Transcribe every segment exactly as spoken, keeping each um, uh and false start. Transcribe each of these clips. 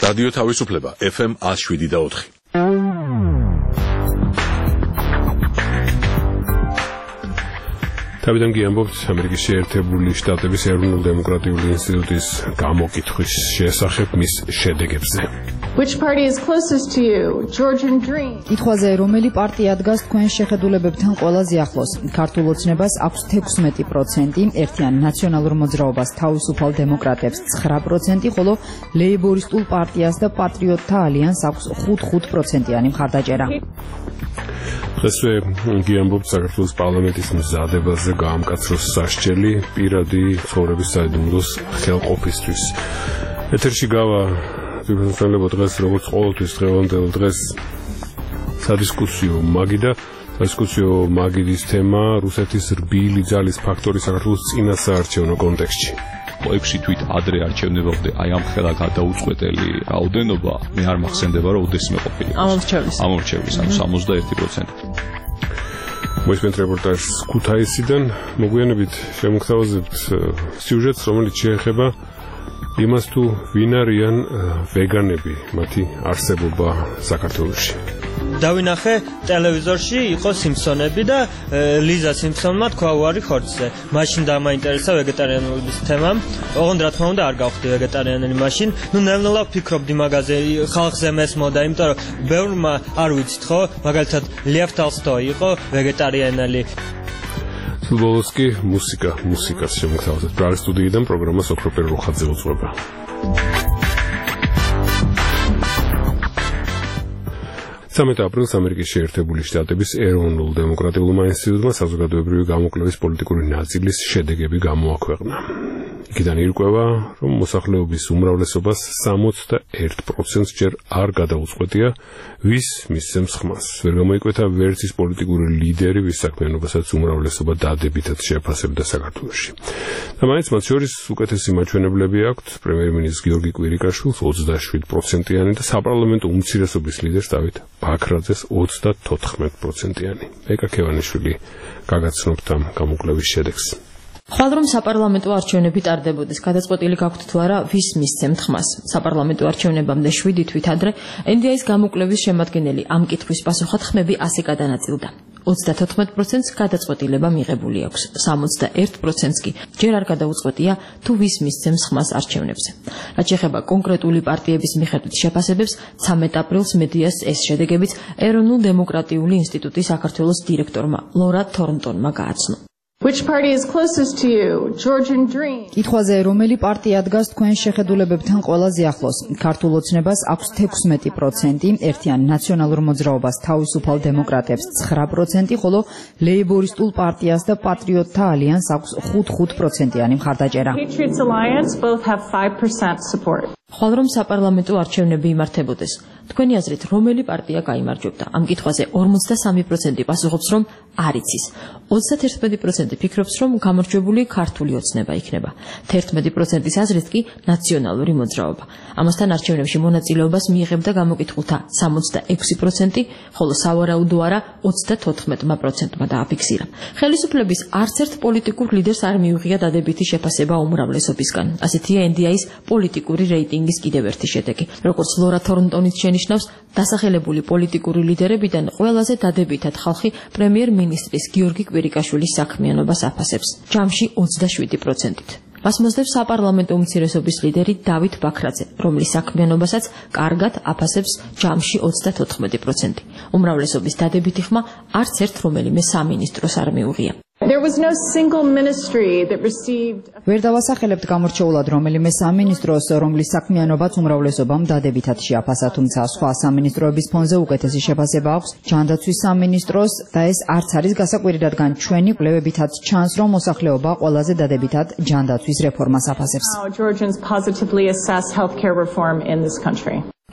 რადიო თავისუფლება ეფ ემ one oh seven და four. თავიდან გიამბობთ ამერიკის შეერთებული შტატების ეროვნულ დემოკრატიული ინსტიტუტის გამოკითხვის შესახებ მის შედეგებზე. Which party is closest to you? Georgian Dream. კითხვაზე რომელი პარტია დგას თქვენ შეხედულებებთან ყველაზე ახლოს? ქართულ ოცნებას აქვს sixteen პროცენტი, ერთიან ნაციონალურ მოძრაობას თავისუფალ დემოკრატებს nine პროცენტი, ხოლო ლეიბორისტულ პარტიას და პატრიოტთა ალიანსს აქვს five პროცენტიანი მხარდაჭერა. დღესვე გიამბობთ საქართველოს პარლამენტის მზადებაზე გაამკაცროს სასჯელი პირადი ცხოვრების საიდუმლოს ხელყოფისთვის. ეთერში გავა ვიფრინველებო დღეს როგორც ყოველთვის დღევანდელ დღეს სადისკუსიო მაგი და სადისკუსიო მაგიდის თემა რუსეთის რბილი ძალის ფაქტორი საქართველოს წინასაარჩევნო კონტექსტში. ექვსი თვით ადრე არჩევნებამდე აი ამ ხელა გადაუწყვეტელი რაოდენობა მე არ მახსენდება რომ ოდესმე ყოფილიყო. ამორჩევლის. ამორჩევლის, ანუ sixty-one პროცენტი. მოისმენთ რეპორტაჟს ქუთაისიდან მოგვიანებით შემოგთავაზებთ სიუჟეტს, რომელიც შეეხება იმას თუ ვინ არიან ვეგანები, მათი არსებობა საქართველოში. დავინახე ტელევიზორში იყო სიმფსონები და ლიზა სიმფსონმა თქვა უარი ხორცზე. მაშინ დამაინტერესა ვეგეტარიანობის თემა. ოღონდ რა თქმა უნდა არ გავხდი ვეგეტარიანელი მაშინ. ნუ ნელ-ნელა ვფიქრობდი მაგაზე, ხალხზე მესმოდა, იმიტომ რომ ბევრმა არ ვიცით ხო, მაგალითად ლევ ტოლსტოი იყო ვეგეტარიანელი. სულბოლოსკი მუსიკა, მუსიკას შემოგთავაზებთ. ბრალის სტუდიიდან პროგრამას ოქრო პერლუხაძე უძღვება. სამი აპრილს ამერიკის შეერთებული შტატების ეროვნულ დემოკრატიულმა ინსტიტუტმა საზოგადოებრივი გამოკვლევის პოლიტიკური ნაწილის შედეგები გამოაქვეყნა. იქიდან ირკვევა, რომ მოსახლეობის უმრავლესობას sixty-one პროცენტს ჯერ არ გადაუწყვეტია, ვის მისცემს ხმას. ვერ გამოიკვეთა ვერც ის პოლიტიკური ლიდერი, ვის საქმიანობასაც უმრავლესობა დადებითად შეაფასებდა საქართველოში. და მაინც მათ შორის უკეთესი მაჩვენებლები აქვთ პრემიერ-მინისტრ გიორგი კვირიკაშვილს twenty-seven პროცენტიანი და საპარლამენტო უმცირესობის ლიდერს დავით ბაქრაძეს thirty-four პროცენტიანი. ეკა ქევანიშვილი გაგაცნობთ ამ გამოკვლევის შედეგს. ხვალ რომ საპარლამენტო არჩევნები ტარდებოდეს, გადაწყვეტილი გაქვთ თუ არა ვის მისცემთ ხმას. საპარლამენტო არჩევნებამდე seven თვით ადრე ენ დი ეის გამოკვლევის შემადგენელი ამ კითხვის პასუხად ხმები ასე გადანაწილდა. thirty-four პროცენტს გადაწყვეტილება მიღებული აქვს, sixty-one პროცენტს კი ჯერ არ გადაუწყვეტია თუ ვის მისცემს ხმას არჩევნებზე. რაც შეეხება კონკრეტული პარტიების მიხედვით შეფასებებს, thirty აპრილს მედიას ეს შედეგებიც ეროვნულ დემოკრატიული ინსტიტუტის საქართველოს დირექტორმა ლორა თორნტონმა გააცნო. Which party is closest to you? Georgian Dream. კითხვაზე რომელი პარტია დგას თქვენ შეხედულებებთან ყველაზე ახლოს? ქართულ ოცნებას აქვს sixteen პროცენტი, ერთიან ნაციონალურ მოძრაობას თავისუფალ დემოკრატებს nine პროცენტი, ხოლო ლეიბორისტულ პარტიას და პატრიოტთა ალიანსს აქვს five პროცენტიანი მხარდაჭერა. Patriots Alliance both have five percent support. ხვალ რომ საპარლამენტო არჩევნები იმართებოდეს, თქვენი აზრით რომელი პარტია გაიმარჯვებდა? ამ კითხვაზე forty-three პროცენტი პასუხობს, რომ არ იცის. thirty-one პროცენტი ფიქრობს, რომ გამარჯვებული ქართული ოცნება იქნება. eleven პროცენტის აზრით კი ნაციონალური მოძრაობა. ამასთან არჩევნებში მონაწილეობას მიიღებდა გამოკითხულთა sixty-six პროცენტი, ხოლო სავარაუდო არა thirty-four პროცენტმა დააფიქსირა. ხელისუფლების არც ერთ პოლიტიკურ ლიდერს არ მიუღია დადებითი შეფასება უმრავლესობისგან. ასეთია ენ დი ეის პოლიტიკური რეიტინგის კიდევ ერთი შედეგი. როგორც ლორა თორნტონიც შენიშნავს, დასახელებული პოლიტიკური ლიდერებიდან ყველაზე დადებითად ხალხი პრემიერ-მინისტრის გიორგი კვირიკაშვილის საქმიანობას აფასებს, ჯამში twenty-seven პროცენტით. მას მოსდევს საპარლამენტო უმცირესობის ლიდერი დავით ბაქრაძე, რომლის საქმიანობასაც კარგად აფასებს ჯამში thirty-four პროცენტი. უმრავლესობის დადებითი ხმა არც ერთ რომელიმე სამინისტროს არ მიუღია. There was no single ministry that received ვერ დავასახელებთ გამორჩეულად რომელიმე სამინისტროს, რომლის საქმიანობაც უმრავლესობამ დადებითად შეაფასა, თუმცა სხვა სამინისტროების ფონზე უკეთესი შეფასება აქვს ჯანდაცვის სამინისტროს და ეს არც არის გასაკვირი, რადგან ჩვენი კვლევებითაც ჩანს, რომ მოსახლეობა ყველაზე დადებითად ჯანდაცვის რეფორმას აფასებს. Georgians positively assess healthcare reform in this country.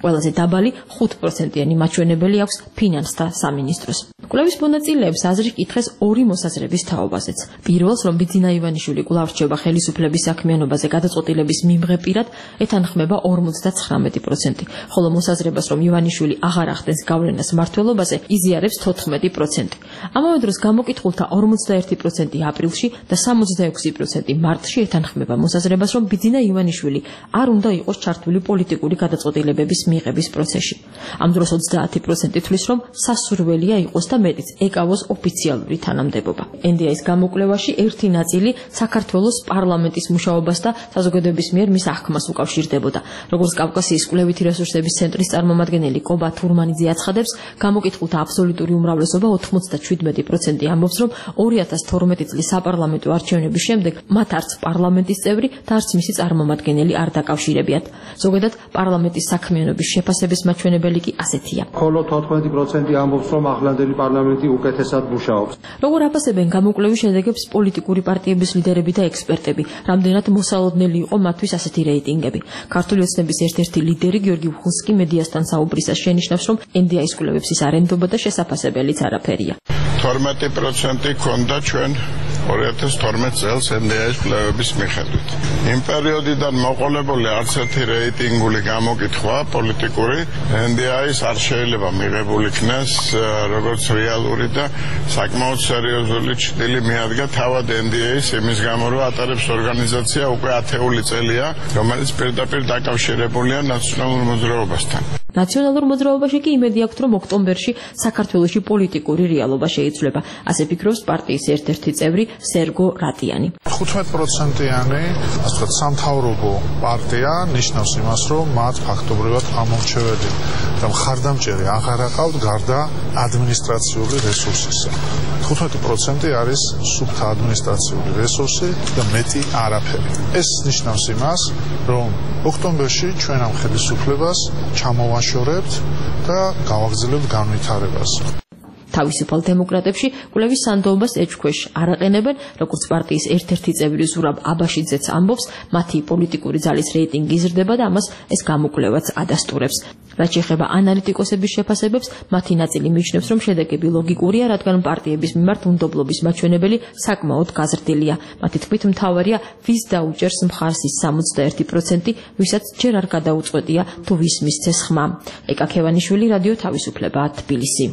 ყველაზე დაბალი ხუთ პროცენტიანი მაჩვენებელი აქვს ფინანსთა სამინისტროს. კვლევის მონაწილეებს აზრი კითხეს ორი მოსაზრების თაობაზეც. პირველს, რომ ბიძინა ივანიშვილი კვლავ რჩება ხელისუფლების საქმიანობაზე გადაწყვეტილების მიმღებირად, ეთანხმება ორმოცდათხრამეტი პროცენტი, ხოლო მოსაზრებას, რომ ივანიშვილი აღარ ახდენს გავლენას მმართველობაზე, იზიარებს თოთხმეტი პროცენტი. ამავე დროს გამოკითხულთა ორმოცდაერთი პროცენტი აპრილში და სამოცდაექვსი პროცენტი მარტში ეთანხმება მოსაზრებას, რომ ბიძინა ივანიშვილი არ უნდა იყოს ჩართული პოლიტიკური გადაწყვეტილებების მიღების პროცესში. ამ დროს ოცდაათი პროცენტი თვლის, რომ სასურველია იყოს და მეტიც ეკავოს ოფიციალური თანამდებობა. ენ დი ეის გამოკვლევაში ერთი ნაწილი საქართველოს პარლამენტის მუშაობას და საზოგადოების მიერ მის აღქმას უკავშირდებოდა. როგორც კავკასიის კვლევითი რესურსების ცენტრის წარმომადგენელი კობა თურმანიძე აცხადებს, გამოკითხულთა აბსოლუტური უმრავლესობა ოთხმოცდაშვიდმეტი პროცენტი ამბობს, რომ ორი ათას თორმეტი წლის საპარლამენტო არჩევნების შემდეგ მათ არც პარლამენტის წევრი და არც მისი წარმომადგენელი არ დაკავშირებიათ. ზოგადად პარლამენტის საქმიანობის შეფასების მაჩვენებელი კი ასეთია. ხოლო თოთხმეტი პროცენტი ამბობს, რომ ახლანდელი პარლამენტი უკეთესად მუშაობს. როგორ აფასებენ გამოკვლევის შედეგებს პოლიტიკური პარტიების ლიდერები და ექსპერტები, რამდენად მოსალოდნელი იყო მათთვის ასეთი რეიტინგები. ქართული ოცნების ერთ-ერთი ლიდერი გიორგი ვხუსკი მედიასთან საუბრისას შენიშნავს, რომ ენ დი ეის კვლევებს ის არ ენდობა და შესაფასებელიც არაფერია. თორმეტი პროცენტი ქონდა ჩვენ ორი ათას თორმეტ წელს ენ დი ეის კვლევების მიხედვით. იმ პერიოდიდან მოყოლებული არც ერთი რეიტინგული გამოკითხვა პოლიტიკური ენ დი ეის არ შეიძლება მიღებული იქნას როგორც რეალური და საკმაოდ სერიოზული ჩრდილი მიადგა თავად ენ დი ეის იმის გამო, რომ ატარებს ორგანიზაცია უკვე ათეული წელია, რომელიც პირდაპირ დაკავშირებულია ნაციონალურ მოძრაობასთან. ნაციონალურ მოძრაობაში კი იმედი აქვთ, რომ ოქტომბერში საქართველოში პოლიტიკური რეალობა შეიცვლება. ასე ფიქრობს პარტიის ერთ-ერთი წევრი სერგო რატიანი. ხუთმეტ პროცენტიანი, ასე ვთქვათ, სამთავრობო პარტია ნიშნავს იმას, რომ მათ ფაქტობრივად ამორჩეველი და მხარდამჭერი აღარ აყავთ გარდა ადმინისტრაციული რესურსისა. ხუთმეტი პროცენტი არის სუფთა ადმინისტრაციული რესურსი და მეტი არაფერი. ეს ნიშნავს იმას, რომ ოქტომბერში ჩვენ ამ ხელისუფლებას ჩამოვაშორებთ და გავაგრძელებთ განვითარებას. თავისუფალ დემოკრატებში კვლევის სანდოობას ეჭქვეშ არ აყენებენ, როგორც პარტიის ერთ-ერთი წევრი ზურაბ აბაშიძეც ამბობს, მათი პოლიტიკური ძალის რეიტინგი იზრდება და ამას ეს გამოკვლევაც ადასტურებს. რაც შეეხება ანალიტიკოსების შეფასებებს, მათი ნაწილი მიიჩნევს, რომ შედეგები ლოგიკურია, რადგან პარტიების მიმართ უნდობლობის მაჩვენებელი საკმაოდ გაზრდილია. მათი თქმით, მთავარია ვის დაუჭერს მხარს ის სამოცდაერთი პროცენტი, ვისაც ჯერ არ გადაუწყვეტია თუ ვის მისცეს ხმა. ეკა ქევანიშვილი, რადიო თავისუფლება, თბილისი.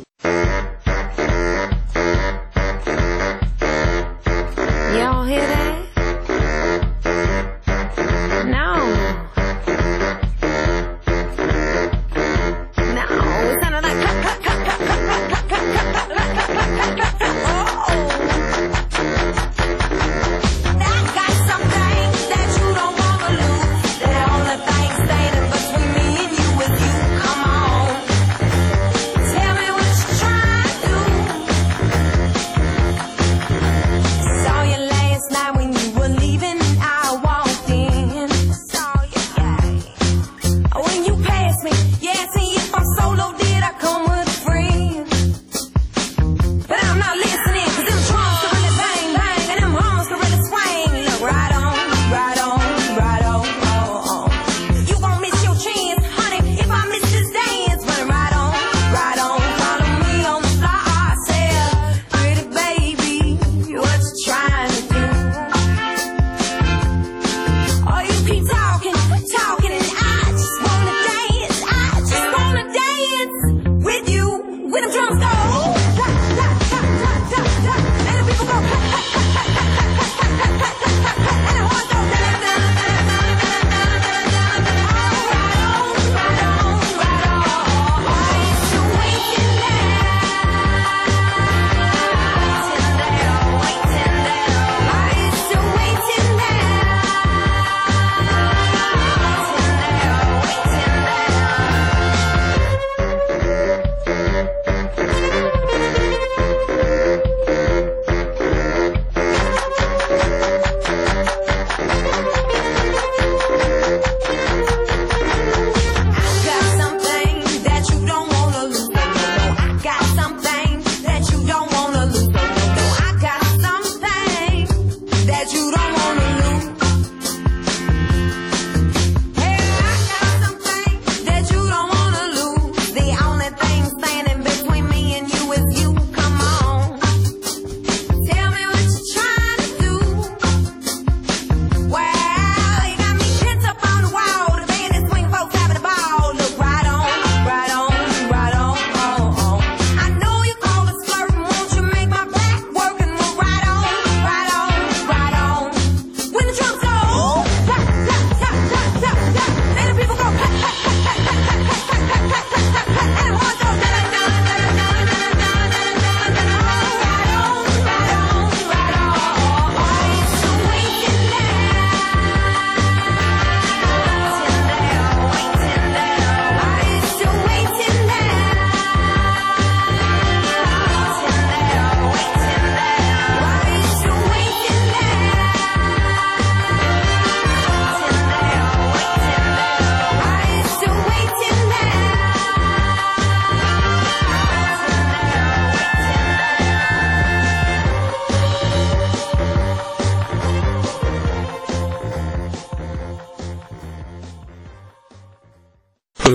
When you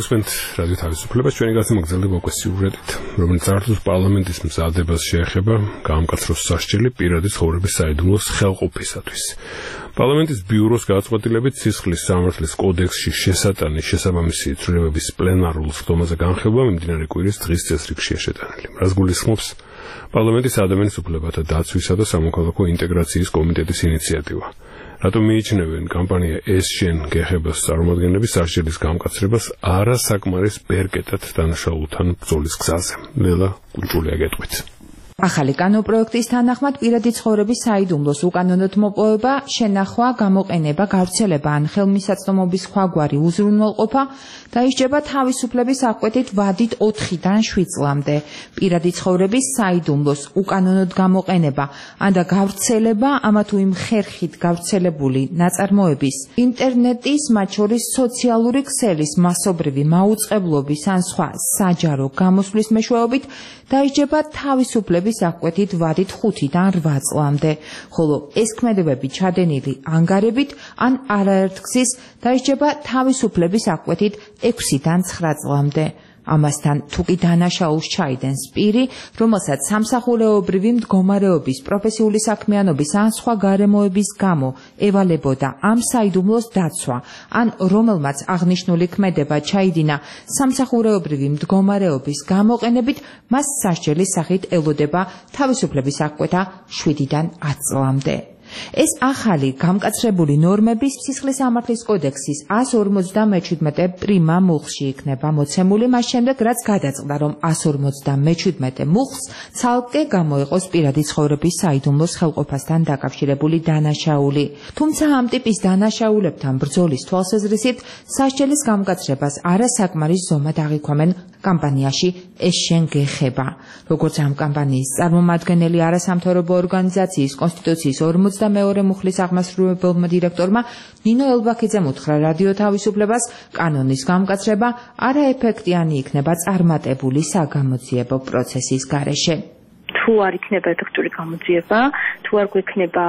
მოგესმენთ რადიო თავისუფლებას, ჩვენი გაცემა გრძელდება უკვე სიუჟეტით, რომელიც ართუს პარლამენტის მზადებას შეეხება გაამკაცროს სასჯელი პირადი ცხოვრების საიდუმლოს ხელყოფისათვის. პარლამენტის ბიუროს გადაწყვეტილებით სისხლის სამართლის კოდექსში შესატანის შესაბამისი ცვლილებების პლენარულ სხდომაზე განხილვა მიმდინარე კვირის დღის წესრიგშია შეტანილი. რაც გულისხმობს პარლამენტის ადამიანის უფლებათა დაცვისა და სამოქალაქო ინტეგრაციის კომიტეტის ინიციატივა. რატომ მიიჩნევენ კამპანია ეს შენ გეხებას წარმომადგენლების სასჯელის გამკაცრებას არასაკმარის ბერკეტად დანაშაულთან ბრძოლის გზაზე. ლელა კუნჭულია გეტყვით. ახალი კანონპროექტის თანახმად პირადი ცხოვრების საიდუმლოს უკანონოდ მოპოვება, შენახვა, გამოყენება, გავრცელება ან ხელმისაწვდომობის სხვაგვარი უზრუნველყოფა დაისჯება თავისუფლების აღკვეთით ვადით ოთხიდან შვიდ წლამდე. პირადი ცხოვრების საიდუმლოს უკანონოდ გამოყენება ან და გავრცელება ამა თუ იმ ხერხით გავრცელებული ნაწარმოების, ინტერნეტის, მათ შორის სოციალური ქსელის მასობრივი მაუწყებლობის ან სხვა საჯარო გამოსვლის მეშვეობით დაისჯება თავისუფლების აღკვეთით ვადით ხუთიდან რვა წლამდე, ხოლო ეს ქმედებები ჩადენილი ანგარებით ან არაერთგზის დაისჯება თავისუფლების აღკვეთით ექვსიდან ცხრა წლამდე. ამასთან თუ კი დანაშაულს ჩაიდენს პირი, რომელსაც სამსახურეობრივი მდგომარეობის, პროფესიული საქმიანობის ან სხვა გარემოების გამო ევალებოდა ამ საიდუმლოს დაცვა, ან რომელმაც აღნიშნული ქმედება ჩაიდინა სამსახურეობრივი მდგომარეობის გამოყენებით, მას სასჯელის სახით ელოდება თავისუფლების აღკვეთა შვიდიდან ათ წლამდე. ეს ახალი გამკაცრებული ნორმები სისხლის სამართლის კოდექსის εκατს ორმოცდამეჩვიდმეტე პრიმა მუხლში იქნება მოცემული მას შემდეგ, რაც გადაწყდა, რომ εκατს ორმოცდამეჩვიდმეტე მუხლს ცალკე გამოიყოს პირადი ცხოვრების საიდუმლოს ხელყოფასთან დაკავშირებული დანაშაული. თუმცა ამ ტიპის დანაშაულებთან ბრძოლის თვალსაზრისით სასჯელის გამკაცრებას არასაკმარის ზომად აღიქვამენ კამპანიაში ეს შენ გეხება. როგორც ამ კამპანიის წარმომადგენელი არასამთავრობო ორგანიზაციის კონსტიტუციის ორმოცდამეორე მუხლის აღმასრულებელმა დირექტორმა ნინო ელბაქიძემ უთხრა რადიო თავისუფლებას, კანონის გამკაცრება არაეფექტიანი იქნება წარმატებული საგამოძიებო პროცესის გარეშე. თუ არ იქნება ეფექტური გამოძიება, თუ არ გვექნება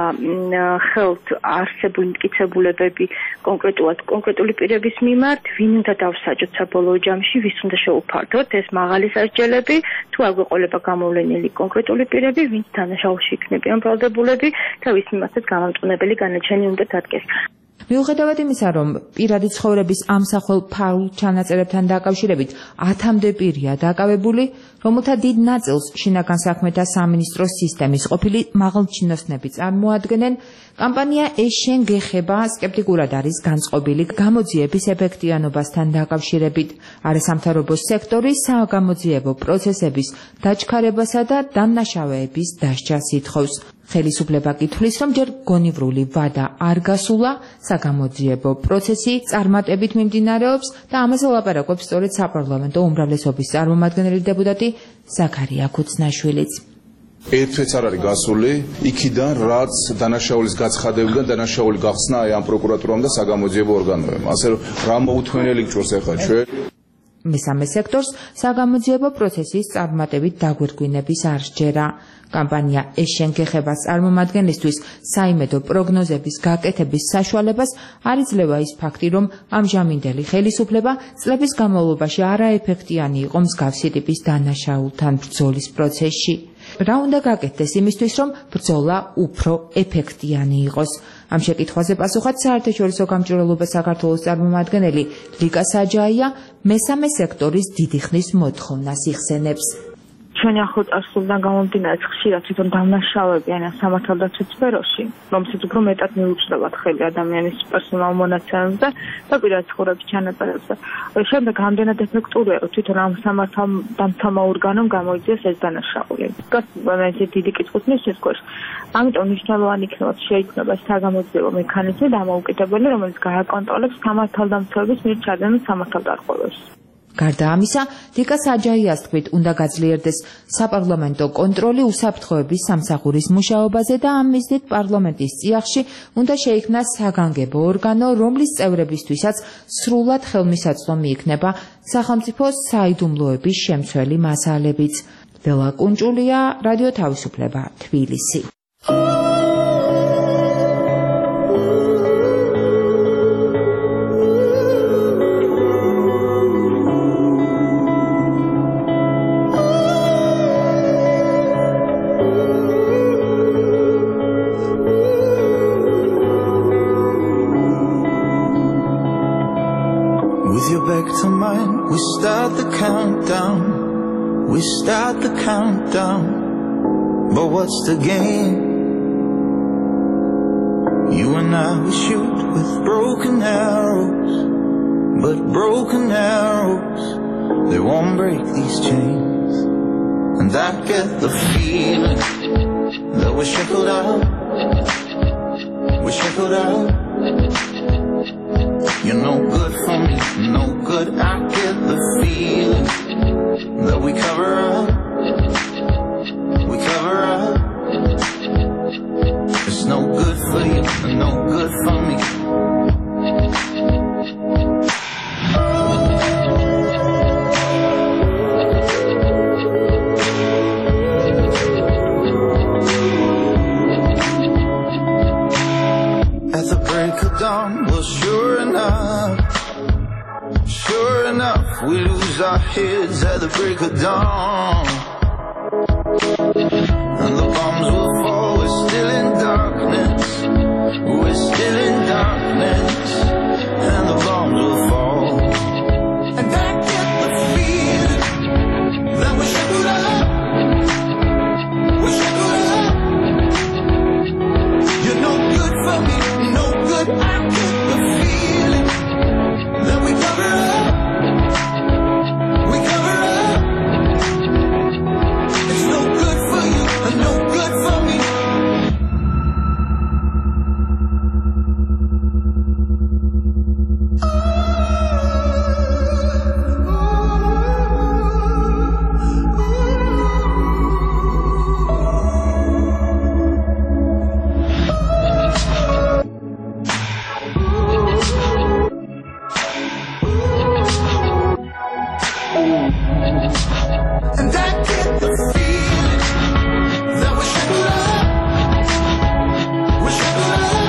ხელთ არსებული მტკიცებულებები კონკრეტულად კონკრეტული პირების მიმართ, ვინ უნდა დავსაჯოთ საბოლოო ჯამში, ვის უნდა შევუფარდოთ ეს მაღალი სასჯელები, თუ არ გვეყოლება გამოვლენილი კონკრეტული პირები, ვინც დანაშაულში იქნებიან ბრალდებულები და ვის მიმართაც გამამტყუნებელი განაჩენი უნდა დადგეს. მიუხედავად იმისა, რომ პირადი ცხოვრების ამსახველ ფაულ ჩანაწერებთან დაკავშირებით ათამდე პირია დაკავებული, რომელთა დიდ ნაწილს შინაგან საქმეთა სამინისტროს სისტემის ყოფილი მაღალჩინოსნები წარმოადგენენ, კამპანია ეს შენ გეხება სკეპტიკურად არის განწყობილი გამოძიების ეფექტიანობასთან დაკავშირებით, არასამთავრობო სექტორის საგამოძიებო პროცესების დაჩქარებასა და დამნაშავეების დასჯას ითხოვს. ხელისუფლება კითხვის, რომ ჯერ გონივრული ვადა არ გასულა, საგამოძიებო პროცესი წარმატებით მიმდინარეობს და ამაზე ლაპარაკობს სწორედ საპარლამენტო უმრავლესობის წარმომადგენელი დეპუტატი ზაქარია ქუცნაშვილიც. ერთვეც არ არის გასული, იქიდან რაც დანაშაულის გაცხადებიდან დანაშაული გახსნა აი ამ პროკურატურამ და საგამოძიებო ორგანოებმა. ასე რომ რა მოუთმენელი გჭირს ახლა ჩვენ? მესამე სექტორს საგამოძიებო პროცესის წარმატებით დაგვირგვინების არ სჯერა. კამპანია ეს შენ გეხებას წარმომადგენლისთვის საიმედო პროგნოზების გაკეთების საშუალებას არ იძლევა ის ფაქტი, რომ ამჟამინდელი ხელისუფლება წლების განმავლობაში არაეფექტიანი იყო მსგავსი ტიპის დანაშაულთან ბრძოლის პროცესში. რა უნდა გაკეთდეს იმისთვის, რომ ბრძოლა უფრო ეფექტიანი იყოს? ამ შეკითხვაზე პასუხად საერთაშორისო გამჭვირვალობა საქართველოს წარმომადგენელი ლიკა საჯაია მესამე სექტორის დიდი ხნის მოთხოვნას იხსენებს. ჩვენი ახლო-წარსულიდან გამომდინარე ხშირად თვითონ დამნაშავეები ან სამართალდაცვის სფეროში, რომელსაც უფრო მეტად მიუჭდებათ ხელი ადამიანის პერსონალ მონაცემებზე და პირადი ცხოვრების ჩანაწერებზე. შემდეგ რამდენად ეფექტურია, რომ თვითონ ამ სამართალდამცავმა ორგანომ გამოიძიეს ეს დანაშაული. ეს დიდი კითხვის ნიშნის ქვეშ. ამიტომ მნიშვნელოვანი იქნება შეიქმნება საგამოძიებო მექანიზმი დამოუკიდებელი, რომელიც გააკონტროლებს სამართალდამცავების მიერ ჩადენილ სამართალდარღვევებს. გარდა ამისა, ლიკა საჯაიას თქმით, უნდა გაძლიერდეს საპარლამენტო კონტროლი უსაფრთხოების სამსახურის მუშაობაზე და ამ მიზნით პარლამენტის წიაღში უნდა შეიქმნას საგანგებო ორგანო, რომლის წევრებისთვისაც სრულად ხელმისაწვდომი იქნება სახელმწიფოს საიდუმლოების შემცველი მასალებიც. ლელა კუნჭულია, რადიო თავისუფლება, თბილისი. back to mine. We start the countdown. We start the countdown. But what's the game? You and I, we shoot with broken arrows. But broken arrows, they won't break these chains. And I get the feeling that we're shackled out. We're shackled out. You're no good for me, no good. I get the feeling that we cover up. We cover up. It's no good for you and no good for me. At the break of dawn, well, sure enough, sure enough, we lose our heads at the break of dawn. And the bombs will fall, we're still in darkness. We're still in darkness. And the bombs will fall. And I get the feeling that we're shackled up. We're shackled up. You're no good for me, no good. I get the feeling that we cover up. We cover up. It's no good for you and no good for me. And I get the feeling that we're shackled up. We're shackled up.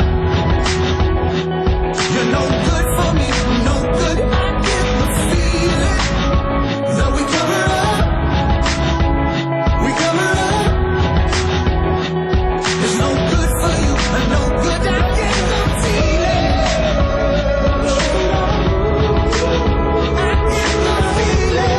You're no good for me, no good. I get the feeling that we cover up. We cover up. It's no good for you and no good. I get the feeling. I get the feeling.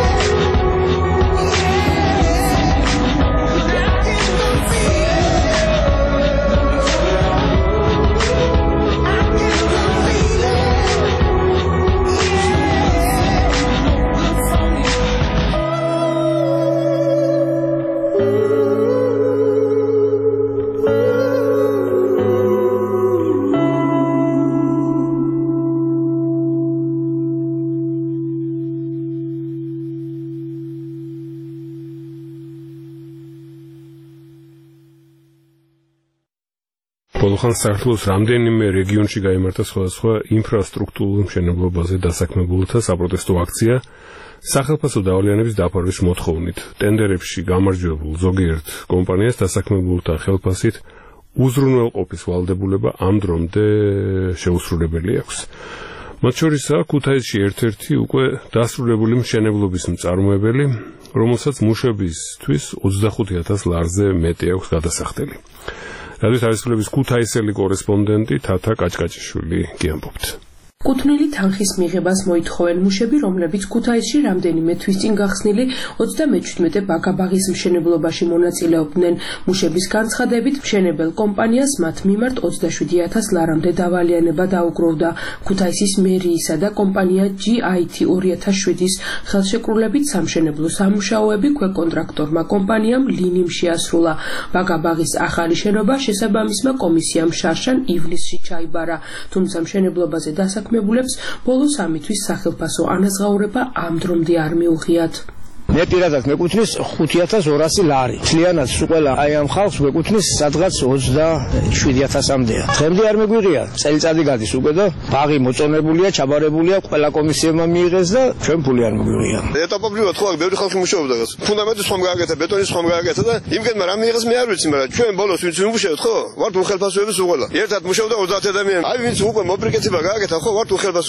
ბოლო საქართველოს რამდენიმე რეგიონში გაიმართა სხვადასხვა ინფრასტრუქტურულ მშენებლობაზე დასაქმებულთა საპროტესტო აქცია სახელმწიფო დავალიანების დაფარვის მოთხოვნით. ტენდერებში გამარჯვებულ ზოგიერთ კომპანიას დასაქმებულთა ხელფასით უზრუნველყოფის ვალდებულება ამ დრომდე შეუსრულებელი აქვს. მათ შორისაა ქუთაისში ერთ-ერთი უკვე დასრულებული მშენებლობის მწარმოებელი, რომელსაც მუშებისთვის ოცდახუთ ათას ლარზე მეტი აქვს გადასახდელი. რადიო თავისუფლების ქუთაისელი კორესპონდენტი თათა კაჭკაჭიშვილი გიამბობთ. კუთვნილი თანხის მიღებას მოითხოვენ მუშები, რომლებიც ქუთაისში რამდენიმე თვის წინ გახსნილი ოცდამეჩვიდმეტე ბაგაბაღის მშენებლობაში მონაწილეობდნენ. მუშების განცხადებით, მშენებელ კომპანიას მათ მიმართ ოცდაშვიდი ათას ლარამდე დავალიანება დაუგროვდა. ქუთაისის მერიისა და კომპანია ჯი აი თი ორი ათას შვიდის ხელშეკრულებით სამშენებლო სამუშაოები ქვეკონტრაქტორმა კომპანიამ ლინიმ შეასრულა. ბაგაბაღის ახალი შენობა შესაბამისმა კომისიამ შარშან ივლისში ჩაიბარა, თუმცა მშენებლობაზე დასაქმებულებს ბოლო სამი თვის სახელფასო ანაზღაურება ამ დრომდე არ მიუღიათ. მე პირადად მეკუთვნის ხუთი ათას ორასი ლარი. მთლიანად ყველა აი ამ ხალხს მეკუთვნის სადღაც ოცდაშვიდი ათასამდეა. დღემდე არ მეგვიღია. წელიწადი გადის უკვე და ბაღი მოწონებულია, ჩაბარებულია, ყველა კომისიებმა მიიღეს და ჩვენ ფული არ მეგვიღია. ეტაპობრივად ხო აქ ბევრი ხალხი მუშაობდა გას. ფუნდამენტის ხომ გააკეთა, ბეტონის ხომ გააკეთა და იმგენმა რა მიიღეს მე არ ვიცი, მაგრამ ჩვენ ბოლოს ვინც ვიმუშავეთ ხო? ვართ უხელფასოების უყოლა. ერთად მუშაობდა ოცდაათ ადამიანი. აი ვინც უკვე მოპრიკეთება გააკეთა ხო? ვართ უხელფასოები.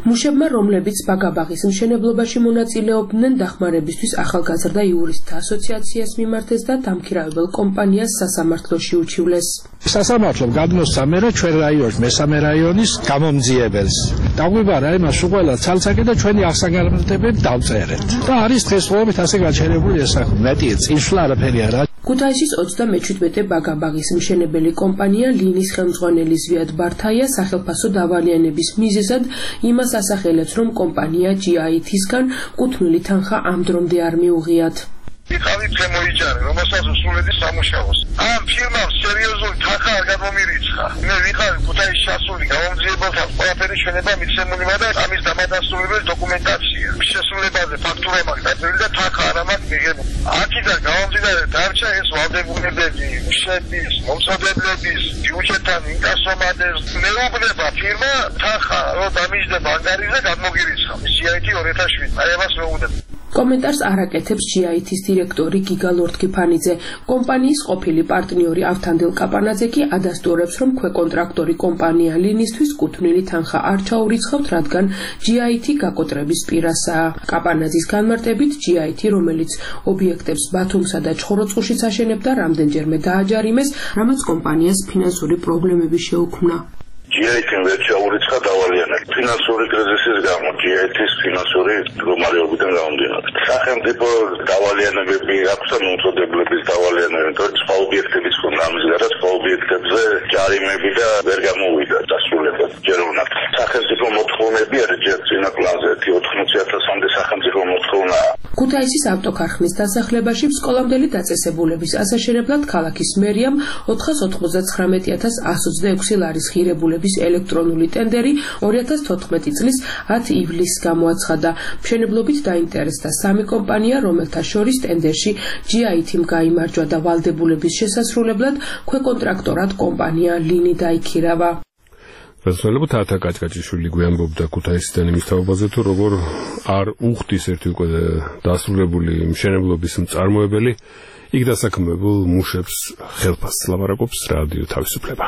მუშებმა, რომლებიც ბაგაბაღის მშენებლობაში მონაწილეობდნენ, დახმარებისთვის ახალგაზრდა იურისტთა ასოციაციას მიმართეს და დამქირავებელ კომპანიას სასამართლოში უჩივლეს. სასამართლომ გადმოსცა მერე ჩვენ რაიონის მესამე რაიონის გამომძიებელს. დაგვიბარა იმას უყველა ცალსაკი და ჩვენი აღსაგანმანათლებლები დავწერეთ. და არის დღესდღეობით ასე გაჩერებული ეს მეტი წინსვლა არაფერი არა. ქუთაისის ოცდამეჩვიდმეტე ბაგაბაღის მშენებელი კომპანია ლინის ხელმძღვანელი ზვიად ბართაია სახელფასო დავალიანების მიზეზად იმას ასახელებს, რომ კომპანია ჯი აი თისგან კუთვნილი თანხა ამ დრომდე არ მიუღიათ. ვიყავით შემოიჭარე, რომელსაც უსულედი სამუშაოს. ამ ფირმამ სერიოზული თანხა არ გადმომირიცხა. მე ვიყავი ქუთაისში ჩასული გამომძიებელთან ყველაფერი ჩვენება მიცემული და ამის დამადასტურებელი დოკუმენტაცია. შესრულებაზე ფაქტურა მაქვს დაწერილი და თანხა არ მაქვს მიღებული. აქედან გამომდინარე დარჩა ეს ვალდებულებები, მუშების, მომწოდებლების, ბიუჯეტთან ინკასომადეს. მეუბნება ფირმა თანხა რომ დამიჯდება ანგარიზე გადმოგირიცხა. ჯი აი თი ორი ათას შვიდი. აი ამას მეუბნება. კომენტარს არ აკეთებს ჯი აი თის დირექტორი გიგა ლორთქიფანიძე. კომპანიის ყოფილი პარტნიორი ავთანდილ კაპანაძე კი ადასტურებს, რომ ქვეკონტრაქტორი კომპანია ლინისთვის კუთვნილი თანხა არ ჩაურიცხავთ, რადგან ჯი აი თი გაკოტრების პირასაა. კაპანაძის განმარტებით, ჯი აი თი, რომელიც ობიექტებს ბათუმსა და ჩხოროწყუშიც აშენებდა, რამდენჯერმე დააჯარიმეს, რამაც კომპანიას ფინანსური პრობლემები შეუქმნა. ჯი აი თი-მ ვერ ჩაურიცხა დავალიანები. ფინანსური კრიზისის გამო ჯი აი თის ფინანსური მდგომარეობიდან გამომდინარე. სახელმწიფო დავალიანებები აქვს და მომწოდებლების დავალიანებები, თორემ სხვა ობიექტების ხომ ამის გარდა სხვა ობიექტებზე ჯარიმები და ვერ გამოვიდა დასრულება ჯერ უნდა. სახელმწიფო მოთხოვნები არის ჯერ წინა პლანზე ოთხმოცი ათასამდე სახელმწიფო მოთხოვნაა. ქუთაისის ავტოქარხნის დასახლებაში სკოლამდელი დაწესებულების ასაშენებლად ქალაქის მერიამ ოთხას ოცდაოთხმეტი ათას εκατო ოცდაექვსი ლარის ღირებულების ელექტრონული ტენდერი ორი ათას თოთხმეტი წლის ათი ივლისს გამოაცხადა. მშენებლობით დაინტერესდა სამი კომპანია, რომელთა შორის ტენდერში ჯი აი თი-მ გაიმარჯვა და ვალდებულების შესასრულებლად ქვეკონტრაქტორად კომპანია ლინი დაიქირავა. გასწავლება თათა კაჭკაჭიშვილი გვიანბობდა ქუთაისიდან იმის თაობაზე, თუ როგორ არ უხდის ერთი უკვე დასრულებული მშენებლობის მწარმოებელი იქ დასაქმებულ მუშებს ხელფასს ლაპარაკობს რადიო თავისუფლება.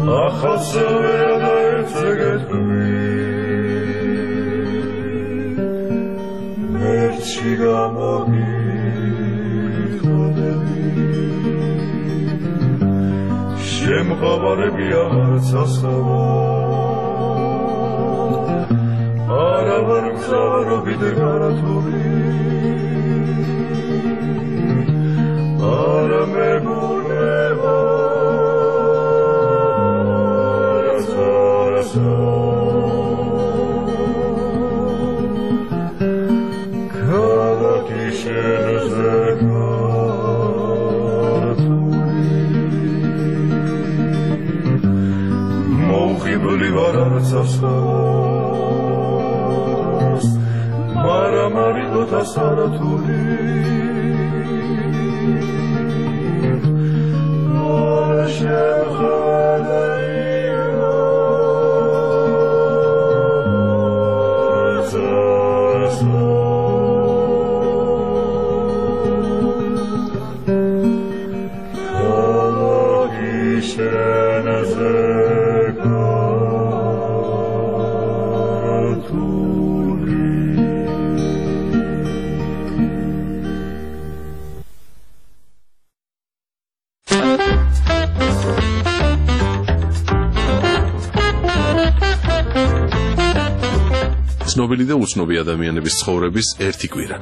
შემღაბარები არც ასხავა არა ვარ გზავრობით გარათული არა მეგულება რაზარასა ქალაქი შენზე მოუხიბლი ვარ არც ასხავს მარა მარიდოთ ასარათული არა შემღალაია ზასა ქალაქი შენზე ცნობილი და უცნობი ადამიანების ცხოვრების ერთი კვირა.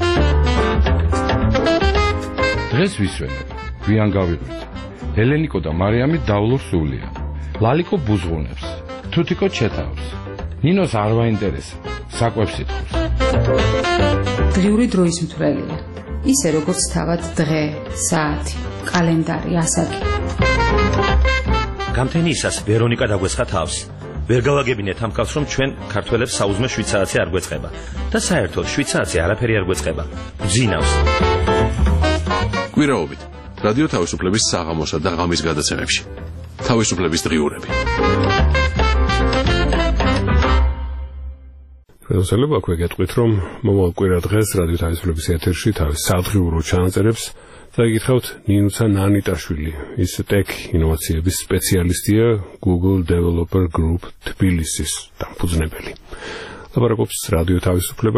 დღეს ვისვენებ, გვიან გავიღვიძ. ელენიკო და მარიამი დავლურ სულია. ლალიკო ბუზღუნებს, თუთიკო ჩეთავს. ნინოს არ ვაინტერესებს, საკვებს ითხოვს. დღიური დროის მთვრელია. ისე როგორც თავად დღე, საათი, კალენდარი, ასაკი. გამთენიისას ვერონიკა დაგვესხა თავს. ვერ გავაგებინეთ ამ კაცს, რომ ჩვენ ქართველებს საუზმე შვიცარაცი არ გვეწყება და საერთოდ შვიცარაცი არაფერი არ გვეწყება. გძინავს. კვირაობით რადიო თავისუფლების საღამოსა და ღამის გადაცემებში. თავისუფლების დღიურები. ხელსაყრელობა აქვე გეტყვით, რომ მომავალ კვირა დღეს რადიო თავისუფლების ეთერში თავის სადღიურო ჩანაწერებს დაიგითხავთ ნინუცა ნანიტაშვილი. ის ტექ ინოვაციების სპეციალისტია Google Developer Group თბილისის დამფუძნებელი. ლაპარაკობს რადიო თავისუფლება.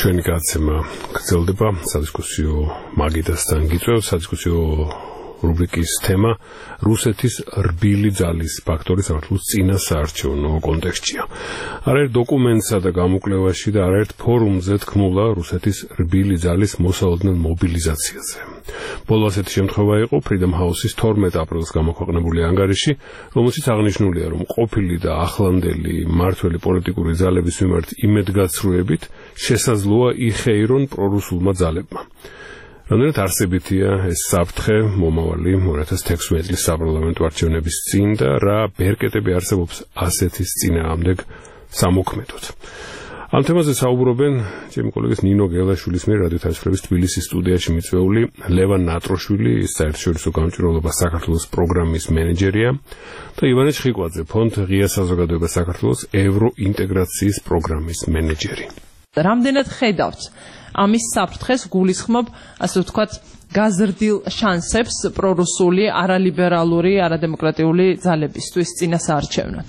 ჩვენი გაცემა გრძელდება სადისკუსიო მაგიდასთან გიწევს სადისკუსიო რუბრიკის თემა რუსეთის რბილი ძალის ფაქტორი საქართველოს წინა საარჩევნო კონტექსტშია. არაერთ დოკუმენტსა და გამოკვლევაში და არაერთ ფორუმზე თქმულა რუსეთის რბილი ძალის მოსალოდნელ მობილიზაციაზე. ბოლო ასეთი შემთხვევა იყო Freedom House-ის თორმეტ აპრილს გამოქვეყნებული ანგარიში, რომელშიც აღნიშნულია, რომ ყოფილი და ახლანდელი მმართველი პოლიტიკური ძალების მიმართ იმედგაცრუებით შესაძლოა იხეირონ პრორუსულმა ძალებმა. რამდენად არსებითია ეს საფრთხე მომავალი ორი ათას თექვსმეტი წლის საპარლამენტო არჩევნების წინ და რა ბერკეტები არსებობს ასეთის წინააღმდეგ სამოქმედოდ. ამ თემაზე საუბრობენ ჩემი კოლეგის ნინო გელაშვილის მიერ რადიო თავისუფლების თბილისის სტუდიაში მიწვეული ლევან ნატროშვილი, ის საერთაშორისო გამჭვირვალობა საქართველოს პროგრამის მენეჯერია და ივანე ჩხიკვაძე, ფონდ ღია საზოგადოება საქართველოს ევროინტეგრაციის პროგრამის მენეჯერი. რამდენად ხედავთ ამის საფრთხეს გულისხმობ, ასე ვთქვათ, გაზრდილ შანსებს პრორუსული, არალიბერალური, არადემოკრატიული ძალებისთვის წინასაარჩევნოდ.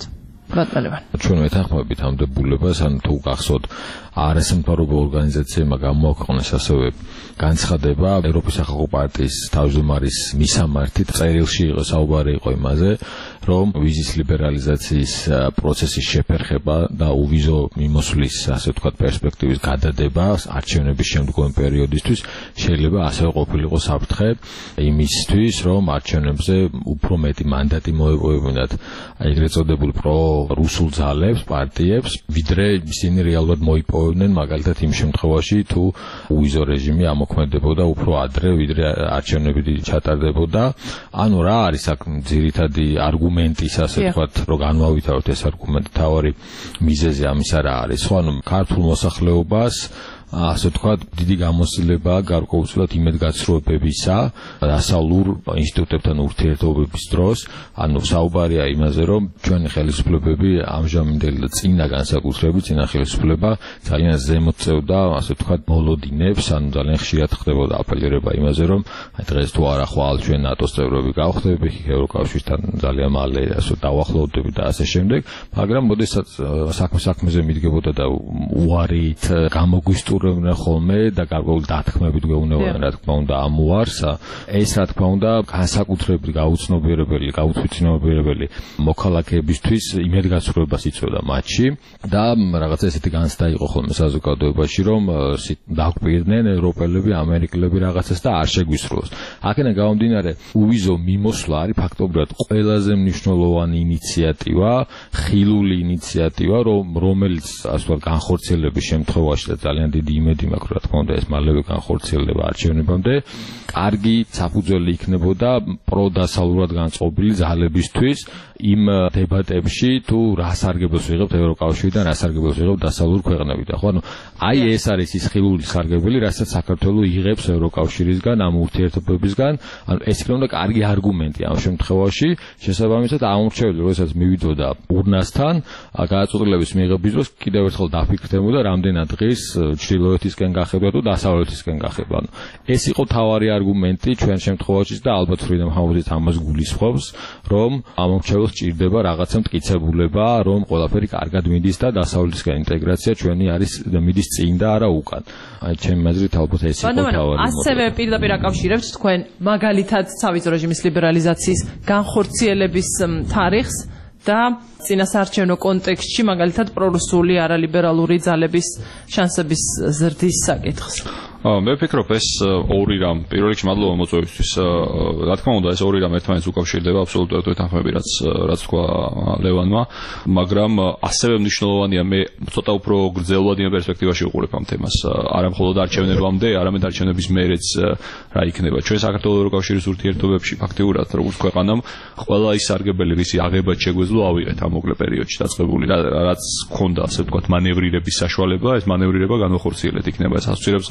ჩვენ ვეთანხმებით ამ დებულებას, ან თუ გახსოვთ, არასამთავრობო ორგანიზაციებმა გამოაქვეყნეს ასევე განცხადება ევროპის სახალხო პარტიის თავმჯდომარის მისამართით, წერილში იყო საუბარი იყო იმაზე, რომ ვიზის ლიბერალიზაციის პროცესის შეფერხება და უვიზო მიმოსვლის, ასე ვთქვათ, პერსპექტივის გადადება არჩევნების შემდგომი პერიოდისთვის შეიძლება ასევე ყოფილიყო საფრთხე იმისთვის, რომ არჩევნებზე უფრო მეტი მანდატი მოეპოვებინათ ეგრეთ წოდებულ პრორუსულ ძალებს, პარტიებს, ვიდრე ისინი რეალურად მოიპოვებდნენ მაგალითად იმ შემთხვევაში, თუ უვიზო რეჟიმი ამოქმედებოდა უფრო ადრე, ვიდრე არჩევნები ჩატარდებოდა. ანუ რა არის აქ ძირითადი არგუმენტის, ასე ვთქვათ, რომ განვავითაროთ ეს არგუმენტი, თავარი მიზეზი ამისა რა არის? ხო, ანუ ქართულ მოსახლეობას ასე ვთქვათ, დიდი გამოცდილება გარკვეულწილად იმედგაცრუებებისა დასავლურ ინსტიტუტებთან ურთიერთობების დროს, ანუ საუბარია იმაზე, რომ ჩვენი ხელისუფლებები ამჟამინდელი და წინა განსაკუთრებით წინა ხელისუფლება ძალიან ზემოთ წევდა, ასე ვთქვათ, მოლოდინებს, ანუ ძალიან ხშირად ხდებოდა აპელირება იმაზე, რომ აი დღეს თუ არა ხვალ ჩვენ ნატოს წევრები გავხდები, ევროკავშირთან ძალიან მალე ასე დავახლოვდები და ასე შემდეგ, მაგრამ მოდესაც საქმე საქმეზე მიდგებოდა და უარით გამოგვისტურ ხოლმე და გარკვეული დათქმებით გვეუბნებოდნენ, რა თქმა უნდა, ამ უარს. ეს რა თქმა უნდა განსაკუთრებით გაუცნობიერებელი, გაუცნობიერებელი მოქალაქეებისთვის იმედგაცრუებას იწვევდა მათში და რაღაცა ესეთი განცდა იყო ხოლმე საზოგადოებაში, რომ დაგვირდნენ ევროპელები, ამერიკელები რაღაცას და არ შეგვისრულოს. აქედან გამომდინარე, უვიზო მიმოსვლა არის ფაქტობრივად ყველაზე მნიშვნელოვანი ინიციატივა, ხილული ინიციატივა, რომელიც ასე ვთქვათ განხორციელების შემთხვევაში და ძალიან დიდი იმედი მაქვს, რა თქმა უნდა, ეს მალევე განხორციელდება არჩევნებამდე. კარგი საფუძველი იქნებოდა პროდასავლურად განწყობილი ძალებისთვის იმ დებატებში, თუ რა სარგებელს ვიღებთ ევროკავშირიდან, რა სარგებელს ვიღებთ დასავლურ ქვეყნებიდან. ხო, ანუ აი ეს არის ის ხილული სარგებელი, რასაც საქართველოს იღებს ევროკავშირისგან, ამ ურთიერთობებისგან. ანუ ეს იქნება უნდა კარგი არგუმენტი ამ შემთხვევაში, შესაბამისად ამორჩეველი, როდესაც მივიდოდა ურნასთან, გადაწყვეტილების მიღების დროს კიდევ ერთხელ დაფიქრდებოდა, რამდენად დღის ჩრდილოეთისკენ გახება თუ დასავლეთისკენ გახება. ანუ ეს იყო თავარი არგუმენტი ჩვენ შემთხვევაში და ალბათ Freedom House-ით ამას გულისხმობს, რომ ამორჩეველს ჭირდება რაღაცა მტკიცებულება, რომ ყველაფერი კარგად მიდის და დასავლეთისკენ ინტეგრაცია ჩვენი არის მიდის წინ და არა უკან. აი ჩემი აზრით ალბათ ეს იყო თავარი. ასევე პირდაპირ აკავშირებთ თქვენ მაგალითად სავიზო რეჟიმის ლიბერალიზაციის განხორციელების თარიღს და წინასაარჩევნო კონტექსტში მაგალითად პრორუსული არალიბერალური ძალების შანსების ზრდის საკითხს. მე ვფიქრობ ეს ორი რამ, პირველ რიგში მადლობა მოწვევისთვის. რა თქმა უნდა, ეს ორი რამ ერთმანეთს უკავშირდება, აბსოლუტურად ვეთანხმები, რაც რაც თქვა ლევანმა, მაგრამ ასევე მნიშვნელოვანია, მე ცოტა უფრო გრძელვად იმ პერსპექტივაში ვიყურებ ამ თემას. არა მხოლოდ არჩევნებამდე, არამედ არჩევნების მერეც რა იქნება. ჩვენ საქართველოს ევროკავშირის ურთიერთობებში ფაქტიურად, როგორც ქვეყანამ, ყველა ის სარგებელი, რისი აღებაც შეგვეძლო, ავიღეთ ამ მოკლე პერიოდში დაწყებული, რაც ჰქონდა, ასე ვთქვათ, მანევრირების საშუალება, ეს მანევრირება განახორციელეთ, იქნება ეს ასოცირების ხელშეკრულება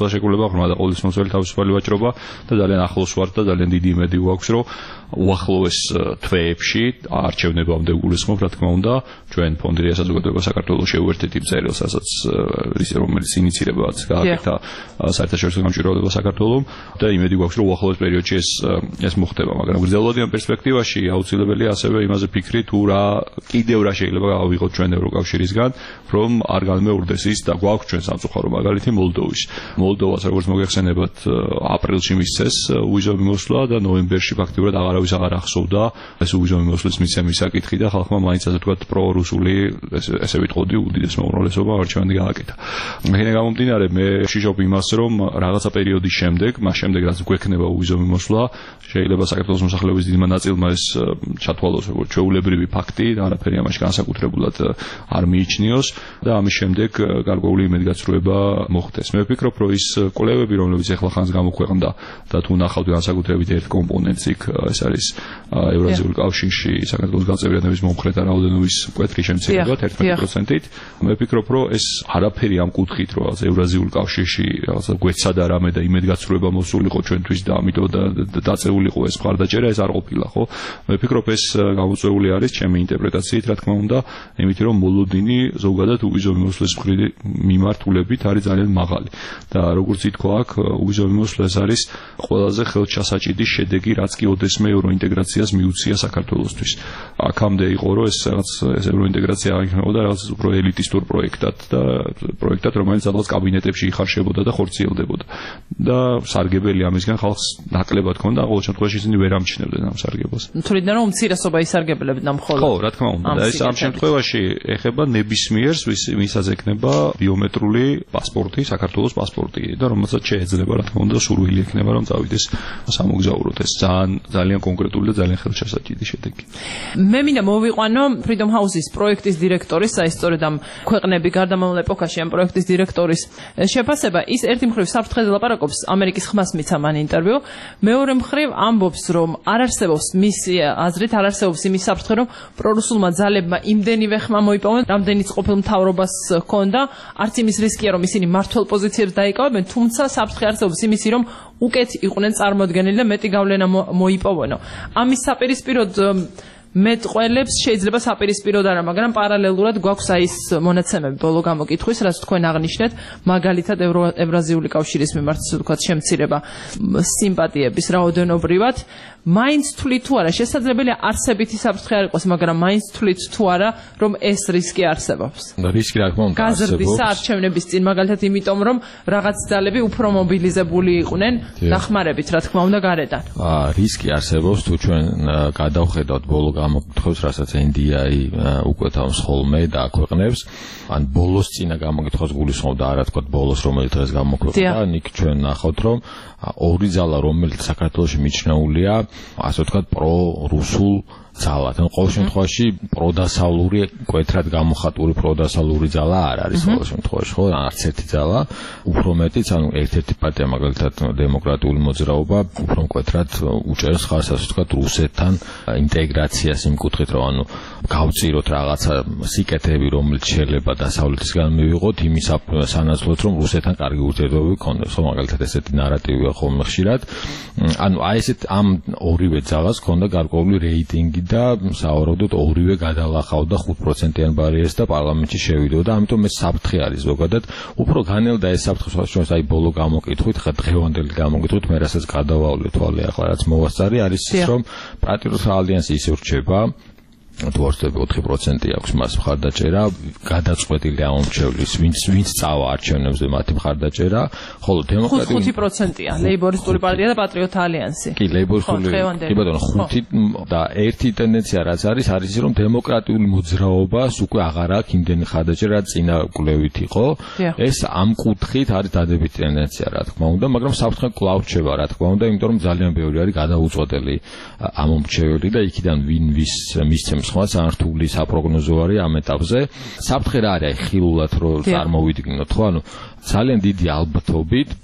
მოგზაურობა, ღრმა და ყოვლისმომცველი თავისუფალი ვაჭრობა და ძალიან ახლოს ვართ და ძალიან დიდი იმედი გვაქვს, რომ უახლოეს თვეებში არჩევნებამდე გულისხმობ, რა თქმა უნდა, ჩვენ ფონდი საზოგადოება საქართველოს შეუერთეთ იმ წერილს, რასაც რომელიც ინიცირებაც გააკეთა საერთაშორისო გამჭირვალება საქართველოს და იმედი გვაქვს, რომ უახლოეს პერიოდში ეს ეს მოხდება, მაგრამ გრძელვადიან პერსპექტივაში აუცილებელია ასევე იმაზე ფიქრი, თუ რა კიდევ რა შეიძლება გავიღოთ ჩვენ ევროკავშირისგან, რომ არ განმეორდეს ის და გვაქვს ჩვენ სამწუხარო მაგალითი მოლდოვის. მოლდოვას როგორც მოგეხსენებათ, აპრილში მისცეს უვიზო მიმოსვლა და ნოემბერში ფაქტობრივად აღარავის აღარ ახსოვდა ეს უვიზო მიმოსვლის მიცემის საკითხი და ხალხმა მაინც ასე ვთქვათ პრორუსული ესე ვიტყოდი უდიდეს მოუռალესობა არჩევანი გააკეთა. მეხინე გამომდინარე მე შიშობ იმას, რომ რაღაცა პერიოდის შემდეგ, მას შემდეგ რაც გვექნება უვიზო მიმოსვლა, შეიძლება საქართველოს მოსახლეობის დიდმა ნაწილმა ეს ჩათვალოს როგორც ჩვეულებრივი ფაქტი და არაფერი ამაში განსაკუთრებულად არ მიიჩნიოს და ამის შემდეგ გარკვეული იმედგაცრუება მოხდეს. მე ვფიქრობ, რომ ის კვლევები, რომლებიც ახლა ხანს გამოქვეყნდა და თუ ნახავთ განსაკუთრებით ერთ კომპონენტს იქ, ეს არის ევრაზიული კავშირში საქართველოს გაწევრიანების მომხრეთა რაოდენობის მკვეთრი შემცირება ერთმეტი პროცენტით. მე ვფიქრობ, რომ ეს არაფერი ამ კუთხით, რომ ევრაზიული კავშირში რაღაცა გვეცადა რამე და იმედგაცრუება მოსულიყო ჩვენთვის და ამიტომ დაწეულიყო ეს მხარდაჭერა, ეს არ ყოფილა, ხო? მე ვფიქრობ, ეს გამოწვეული არის ჩემი ინტერპრეტაციით, რა თქმა უნდა, იმით რომ მოლოდინი ზოგადად უვიზო მიმოსვლის მიმართულებით არის ძალიან მაღალი და როგორც ითქვა აქ, უვიზო მიმოსვლა ეს არის ყველაზე ხელჩასაჭიდი შედეგი, რაც კი ოდესმე ევროინტეგრაციას მიუცია საქართველოსთვის. აქამდე იყო, რომ ეს რაღაც ეს ევროინტეგრაცია იქნებოდა რაღაც უფრო ელიტისტურ პროექტად და პროექტად, რომელიც სადღაც კაბინეტებში იხარშებოდა და ხორციელდებოდა. და სარგებელი ამისგან ხალხს ნაკლებად ჰქონდა, ყოველ შემთხვევაში ისინი ვერ ამჩნევდნენ ამ სარგებელს. თუმცა რომ უმცირესობა ისარგებლებდა მხოლოდ. ხო, რა თქმა უნდა. და ეს ამ შემთხვევაში ეხება ნებისმიერს, ვისაც ექნება ბიომეტრული პასპორტი, საქართველოს პასპორტი და რომელსაც შეეძლება, რა თქმა უნდა, სურვილი ექნება, რომ წავიდეს სამოგზაუროდ. ეს ძალიან ძალიან კონკრეტული და ძალიან ხელშესაჭიდი შედეგი. მე მინდა მოვიყვანო Freedom House-ის პროექტის დირექტორის, აი სწორედ ამ ქვეყნები გარდამავალ ეპოქაში ამ პროექტის დირექტორის შეფასება, ის ერთი მხრივ საფრთხეზე ლაპარაკობს, ამერიკის ხმას მიცა მან ინტერვიუ, მეორე მხრივ ამბობს, რომ არ არსებობს მისი აზრით, არ არსებობს იმის საფრთხე, რომ პრორუსულმა ძალებმა იმდენივე ხმა მოიპოვონ, რამდენიც ყოფილ მთავრობას ჰქონდა, არც იმის რისკია, რომ ისინი მართლ პოზიციებს დაიკავებენ, თუმცა საფრთხე არსებობს იმისი, რომ უკეთ იყვნენ წარმოდგენილი და მეტი გავლენა მოიპოვონო. ამის საპირისპიროდ მეტყველებს შეიძლება საპირისპიროდ არა, მაგრამ პარალელურად გვაქვს აი ეს მონაცემები ბოლო გამოკითხვის, რაც თქვენ აღნიშნეთ, მაგალითად ევრაზიული კავშირის მიმართ, ასე ვთქვათ, შემცირება სიმპათიების რაოდენობრივად. მაინც თვლით თუ არა, შესაძლებელია არსებითი საფრთხე არ იყოს, მაგრამ მაინც თვლით თუ არა, რომ ეს რისკი არსებობს. რისკი რა თქმა უნდა გაზრდის საარჩევნების წინ, მაგალითად იმიტომ, რომ რაღაც ძალები უფრო მობილიზებული იყვნენ დახმარებით, რა თქმა უნდა, გარედან. აა რისკი არსებობს, თუ ჩვენ გადავხედავთ ბოლო გამოკითხვებს, რასაც ენ დი აი უკვე თავს ხოლმე და აქვეყნებს, ან ბოლოს წინა გამოკითხვას გულისხმობდა, არა თქვა ბოლოს, რომელიც დღეს გამოქვეყნდა, იქ ჩვენ ნახავთ, რომ ორი ძალა, რომელიც საქართველოში მიჩნეულია, ასე ვთქვათ, პრო-რუსულ ძალად. ან ყოველ შემთხვევაში პროდასავლური, მკვეთრად გამოხატული პროდასავლური ძალა არ არის ყოველ შემთხვევაში, ხო? არც ერთი ძალა, უფრო მეტიც, ანუ ერთ-ერთი პარტია, მაგალითად დემოკრატიული მოძრაობა, უფრო მკვეთრად უჭერს ხარს, ასე ვთქვათ, რუსეთთან ინტეგრაციას იმ კუთხით, რომ ანუ გავწიროთ რაღაცა სიკეთეები, რომელიც შეიძლება დასავლეთისგან მივიღოთ, იმის სანაცვლოდ, რომ რუსეთთან კარგი ურთიერთობები გქონდეს, ხო? მაგალითად ესეთი ნარატივია ხოლმე ხშირად. ანუ აი ესეთ ამ ორივე ძალას ჰქონდა გარკვეული რეიტინგი და სავარაუდოდ ორივე გადალახავდა ხუთ პროცენტიან ბარიერს და პარლამენტში შევიდოდა, ამიტომ ეს საფრთხე არის ზოგადად. უფრო განელდა ეს საფრთხე, შორს აი ბოლო გამოკითხვით, ხა დღევანდელი გამოკითხვით, მე რასაც გადავავლე თვალე ახლა რაც მოვასწარი, არის ის, რომ პატრიოტთა ალიანსი ისე ვრჩება, თუ არსებობს ოთხი პროცენტი აქვს მას მხარდაჭერა, გადაწყვეტილი ამომრჩევლის, ვინც ვინც წავა არჩევნებზე მათი მხარდაჭერა, ხოლო დემოკრატიული ხუთი პროცენტია ლეიბორისტული პარტია და პატრიოტთა ალიანსი. კი, ლეიბორისტული, კი ბატონო, ხუთი და ერთი ტენდენცია რაც არის, არის ის, რომ დემოკრატიული მოძრაობას უკვე აღარ აქვს იმდენი მხარდაჭერა, წინა კვლევით იყო. ეს ამ კუთხით არის დადებითი ტენდენცია, რა თქმა უნდა, მაგრამ საფრთხე კვლავ რჩება, რა თქმა უნდა, იმიტომ რომ ძალიან ბევრი არის გადაუწყვეტელი ამომრჩეველი და იქიდან ვინ ვის მისცემს სხვა სართული საპროგნოზო არის ამ ეტაპზე. საფრთხე რა არის ხილულად რომ წარმოვიდგინოთ, ხო? ანუ ძალიან დიდი ალბათობით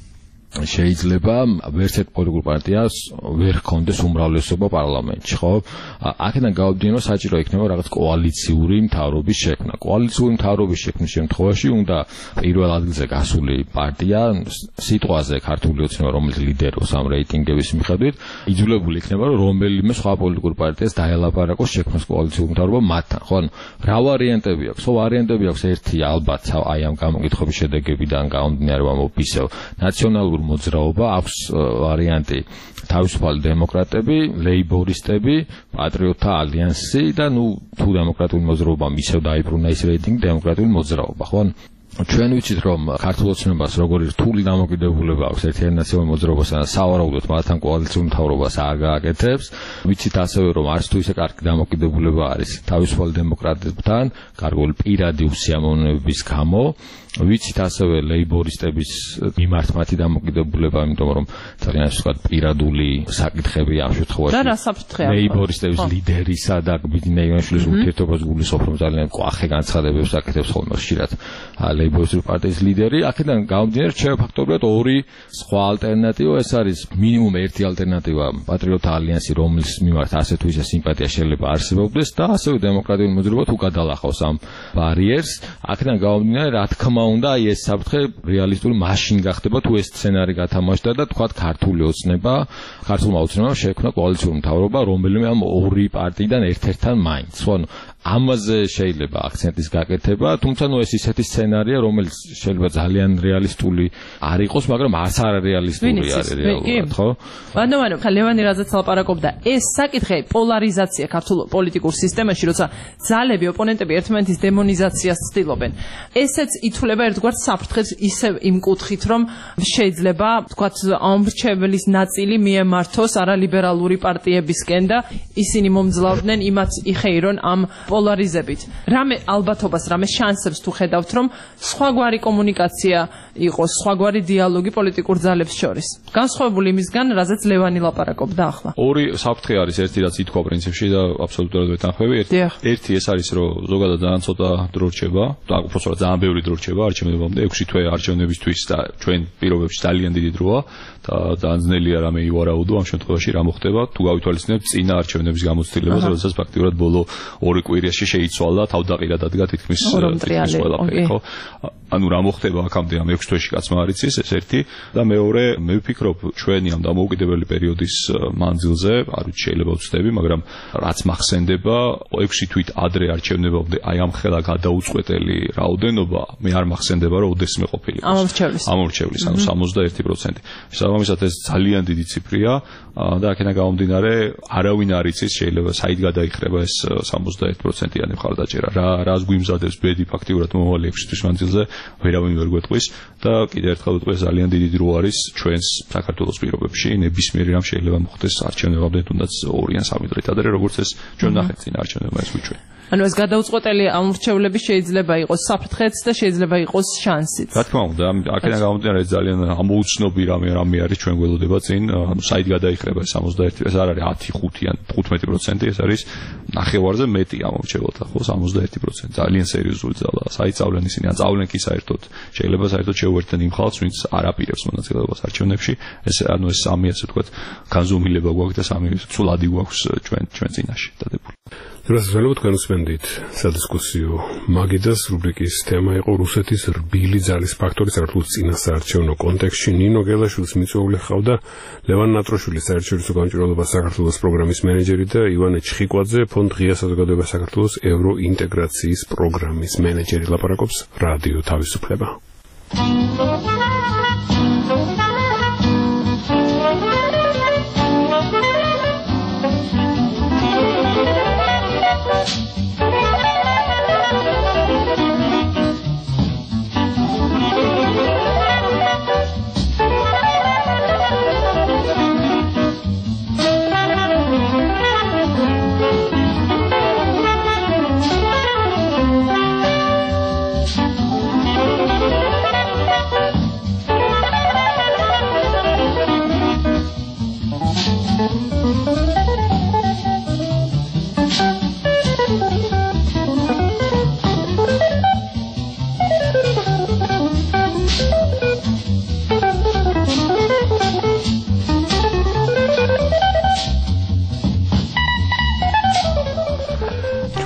შეიძლება ვერც ერთ პოლიტიკურ პარტიას ვერ ჰქონდეს უმრავლესობა პარლამენტში, ხო? აქედან გავაბდინო საჭირო იქნება რაღაც კოალიციური მთავრობის შექმნა. კოალიციური მთავრობის შექმნის შემთხვევაში უნდა პირველ ადგილზე გასული პარტია სიტყვაზე ქართული ოცნება, რომელიც ლიდერობს ამ რეიტინგების მიხედვით, იძულებული იქნება რომ რომელიმე სხვა პოლიტიკურ პარტიას დაელაპარაკოს შექმნას კოალიციური მთავრობა მათთან, ხო? რა ვარიანტები აქვს? ხო, ვარიანტები აქვს ერთი ალბათ აი ამ გამოკითხების შედეგებიდან გამომდინარე მოვფისევ ნაციონალურ მოძრაობა, აქვს ვარიანტი თავისუფალი დემოკრატები, ლეიბორისტები, პატრიოტთა ალიანსი და ნუ თუ დემოკრატიული მოძრაობამ ისევ დაიბრუნა ის რეიტინგი დემოკრატიული მოძრაობა, ხო? ჩვენ ვიცით რომ ქართულ ოცნებას როგორი რთული დამოკიდებულება აქვს ერთიანი ნაციონალური მოძრაობასთან, სავარაუდოდ მათთან კოალიციური მთავრობას არ გააკეთებს. ვიცით ასევე რომ არც თუ ისე კარგი დამოკიდებულება არის თავისუფალი დემოკრატებთან, გარკვეული პირადი უსიამოვნებების გამო. ვიცით ასევე ლეიბორისტების მიმართ მათი დამოკიდებულება, იმიტომ რომ ძალიან ასე ვთქვათ პირადული საკითხები ამ შემთხვევაში და რა საფრთხე აქვს ლეიბორისტების ლიდერისა და ბიძინა ივანიშვილის ურთიერთობას გულისხმობ, რომ ძალიან კვახე განცხადებებს აკეთებს ხოლმე ხშირად ლეიბორისტული პარტიის ლიდერი. აქედან გამომდინარე რჩება ფაქტობრივად ორი სხვა ალტერნატივა, ეს არის მინიმუმ ერთი ალტერნატივა პატრიოტთა ალიანსი, რომლის მიმართ ასე თუ ისე სიმპათია შეიძლება არსებობდეს და ასევე დემოკრატიული მოძრაობა თუ გადალახავს ამ ბარიერს. აქედან გამომდინარე რა თქმა უნდა აი ეს საფრთხე რეალისტური მაშინ გახდება თუ ეს სცენარი გათამაშდა და თქვათ ქართული ოცნება, ქართულმა ოცნებამ შექმნა კოალიციური მთავრობა, რომელიმე ამ ორი პარტიიდან ერთ-ერთთან მაინც. ხო, ამაზე შეიძლება აქცენტის გაკეთება, თუმცა ნუ ეს ისეთი სცენარია, რომელიც შეიძლება ძალიან რეალისტული არ იყოს, მაგრამ არც არარეალისტური არის რეალურად, ხო? ვანდამარო, ხა ლევანი რაზეც ლაპარაკობდა, ეს საკითხი პოლარიზაცია ქართულ პოლიტიკურ სისტემაში, როცა ძალები, ოპონენტები ერთმანეთის დემონიზაციას ცდილობენ. ესეც ითვლება ერთგვარ საფრთხეს ისევ იმ კუთხით, რომ შეიძლება, თქვათ, ამრჩევლის ნაწილი მიემართოს არალიბერალური პარტიებისკენ და ისინი მომძლავრდნენ იმათ იხეირონ ამ პოლარიზებით. რამე ალბათობას, რამე შანსებს თუ ხედავთ, რომ სხვაგვარი კომუნიკაცია იყოს, სხვაგვარი დიალოგი პოლიტიკურ ძალებს შორის. განსხვავებული იმისგან, რაზეც ლევანი ლაპარაკობდა ახლა. ორი საფრთხე არის, ერთი რაც ითქვა პრინციპში და აბსოლუტურად ვეთანხმები. ერთი ეს არის, რომ ზოგადად ძალიან ცოტა დრო რჩება, და უბრალოდ ძალიან ბევრი დრო რჩება არჩევნებამდე, ექვსი თვე არჩევნებისთვის და ჩვენ პირობებში ძალიან დიდი დროა და ძალიან ძნელია რამე ივარაუდო ამ შემთხვევაში რა მოხდება, თუ გავითვალისწინებთ წინა არჩევნების გამოცდილებას, როდესაც ფაქტიურად ბოლო ორი კვირაში შეიცვალა, თავდაყირა დადგა თითქმის თითქმის ყველაფერი, ხო? ანუ რა მოხდება აქამდე ამ ექვს თვეში კაცმა არ იცის, ეს ერთი და მეორე, მე ვფიქრობ ჩვენი ამ დამოუკიდებელი პერიოდის მანძილზე, არ ვიცი შეიძლება ვცდები, მაგრამ რაც მახსენდება, ექვსი თვით ადრე არჩევნებამდე აი ამ ხელა გადაუწყვეტელი რაოდენობა, მე არ მახსენდება, რომ ოდესმე ყოფილიყოს. ამორჩევლის. ამორჩევლის, ანუ სამოცდაერთი პროცენტი. შესაბამისად ეს ძალიან დიდი ციფრია და აქედან გამომდინარე, არავინ არ იცის, შეიძლება საით გადაიხრება ეს სამოცდაერთი პროცენტიანი მხარდაჭერა. რა რას გვიმზადებს ბედი ფაქტიურად მომავალი ექვსი თვის მანძილზე, ვერავინ ვერ გვეტყვის და კიდევ ერთხელ ვიტყვი, ძალიან დიდი დრო არის ჩვენს საქართველოს პირობებში, ნებისმიერი რამ შეიძლება მოხდეს არჩევნებამდე, თუნდაც ორი ან სამი დღით ადრე, როგორც ეს ჩვენ ნახეთ წინა არჩევნებმა ეს ვიჩვენ. ანუ ეს გადაუწყვეტელი ამორჩევლები შეიძლება იყოს საფრთხეც და შეიძლება იყოს შანსიც. რა თქმა უნდა, აქედან გამომდინარე ძალიან ამოუცნობი რამე რამე არის ჩვენ გველოდება წინ, ანუ საით გადაიხრება სამოცდაერთი, ეს არ არის ათი, ხუთი ან თხუთმეტი პროცენტი, ეს არის ნახევარზე მეტი ამორჩეველთა, ხო, სამოცდაერთი პროცენტი. ძალიან სერიოზული ძალაა. საით წავლენ ისინი, ან წავლენ კი საერთოდ. შეიძლება საერთოდ შეუერთდნენ იმ ხალხს, ვინც არ აპირებს მონაწილეობას არჩევნებში. ეს ანუ ეს სამი ასე ვთქვათ, განზომილება გვაქვს და სამი ცვლადი გვაქვს ჩვენ ჩვენ წინაშე დადებული. რასაძლებლად თქვენ უსმენდით სადისკუსიო მაგიდას რუბრიკის თემა იყო რუსეთის რბილი ძალის ფაქტორი საქართველოს წინასაარჩევნო კონტექსტში. ნინო გელაშვილის მიწვეული ჰყავდა ლევან ნატროშვილის საერთაშორისო გამჭვირვალობა საქართველოს პროგრამის მენეჯერი და ივანე ჩხიკვაძე ფონდ ღია საზოგადოება საქართველოს ევროინტეგრაციის პროგრამის მენეჯერი. ლაპარაკობს რადიო თავისუფლება.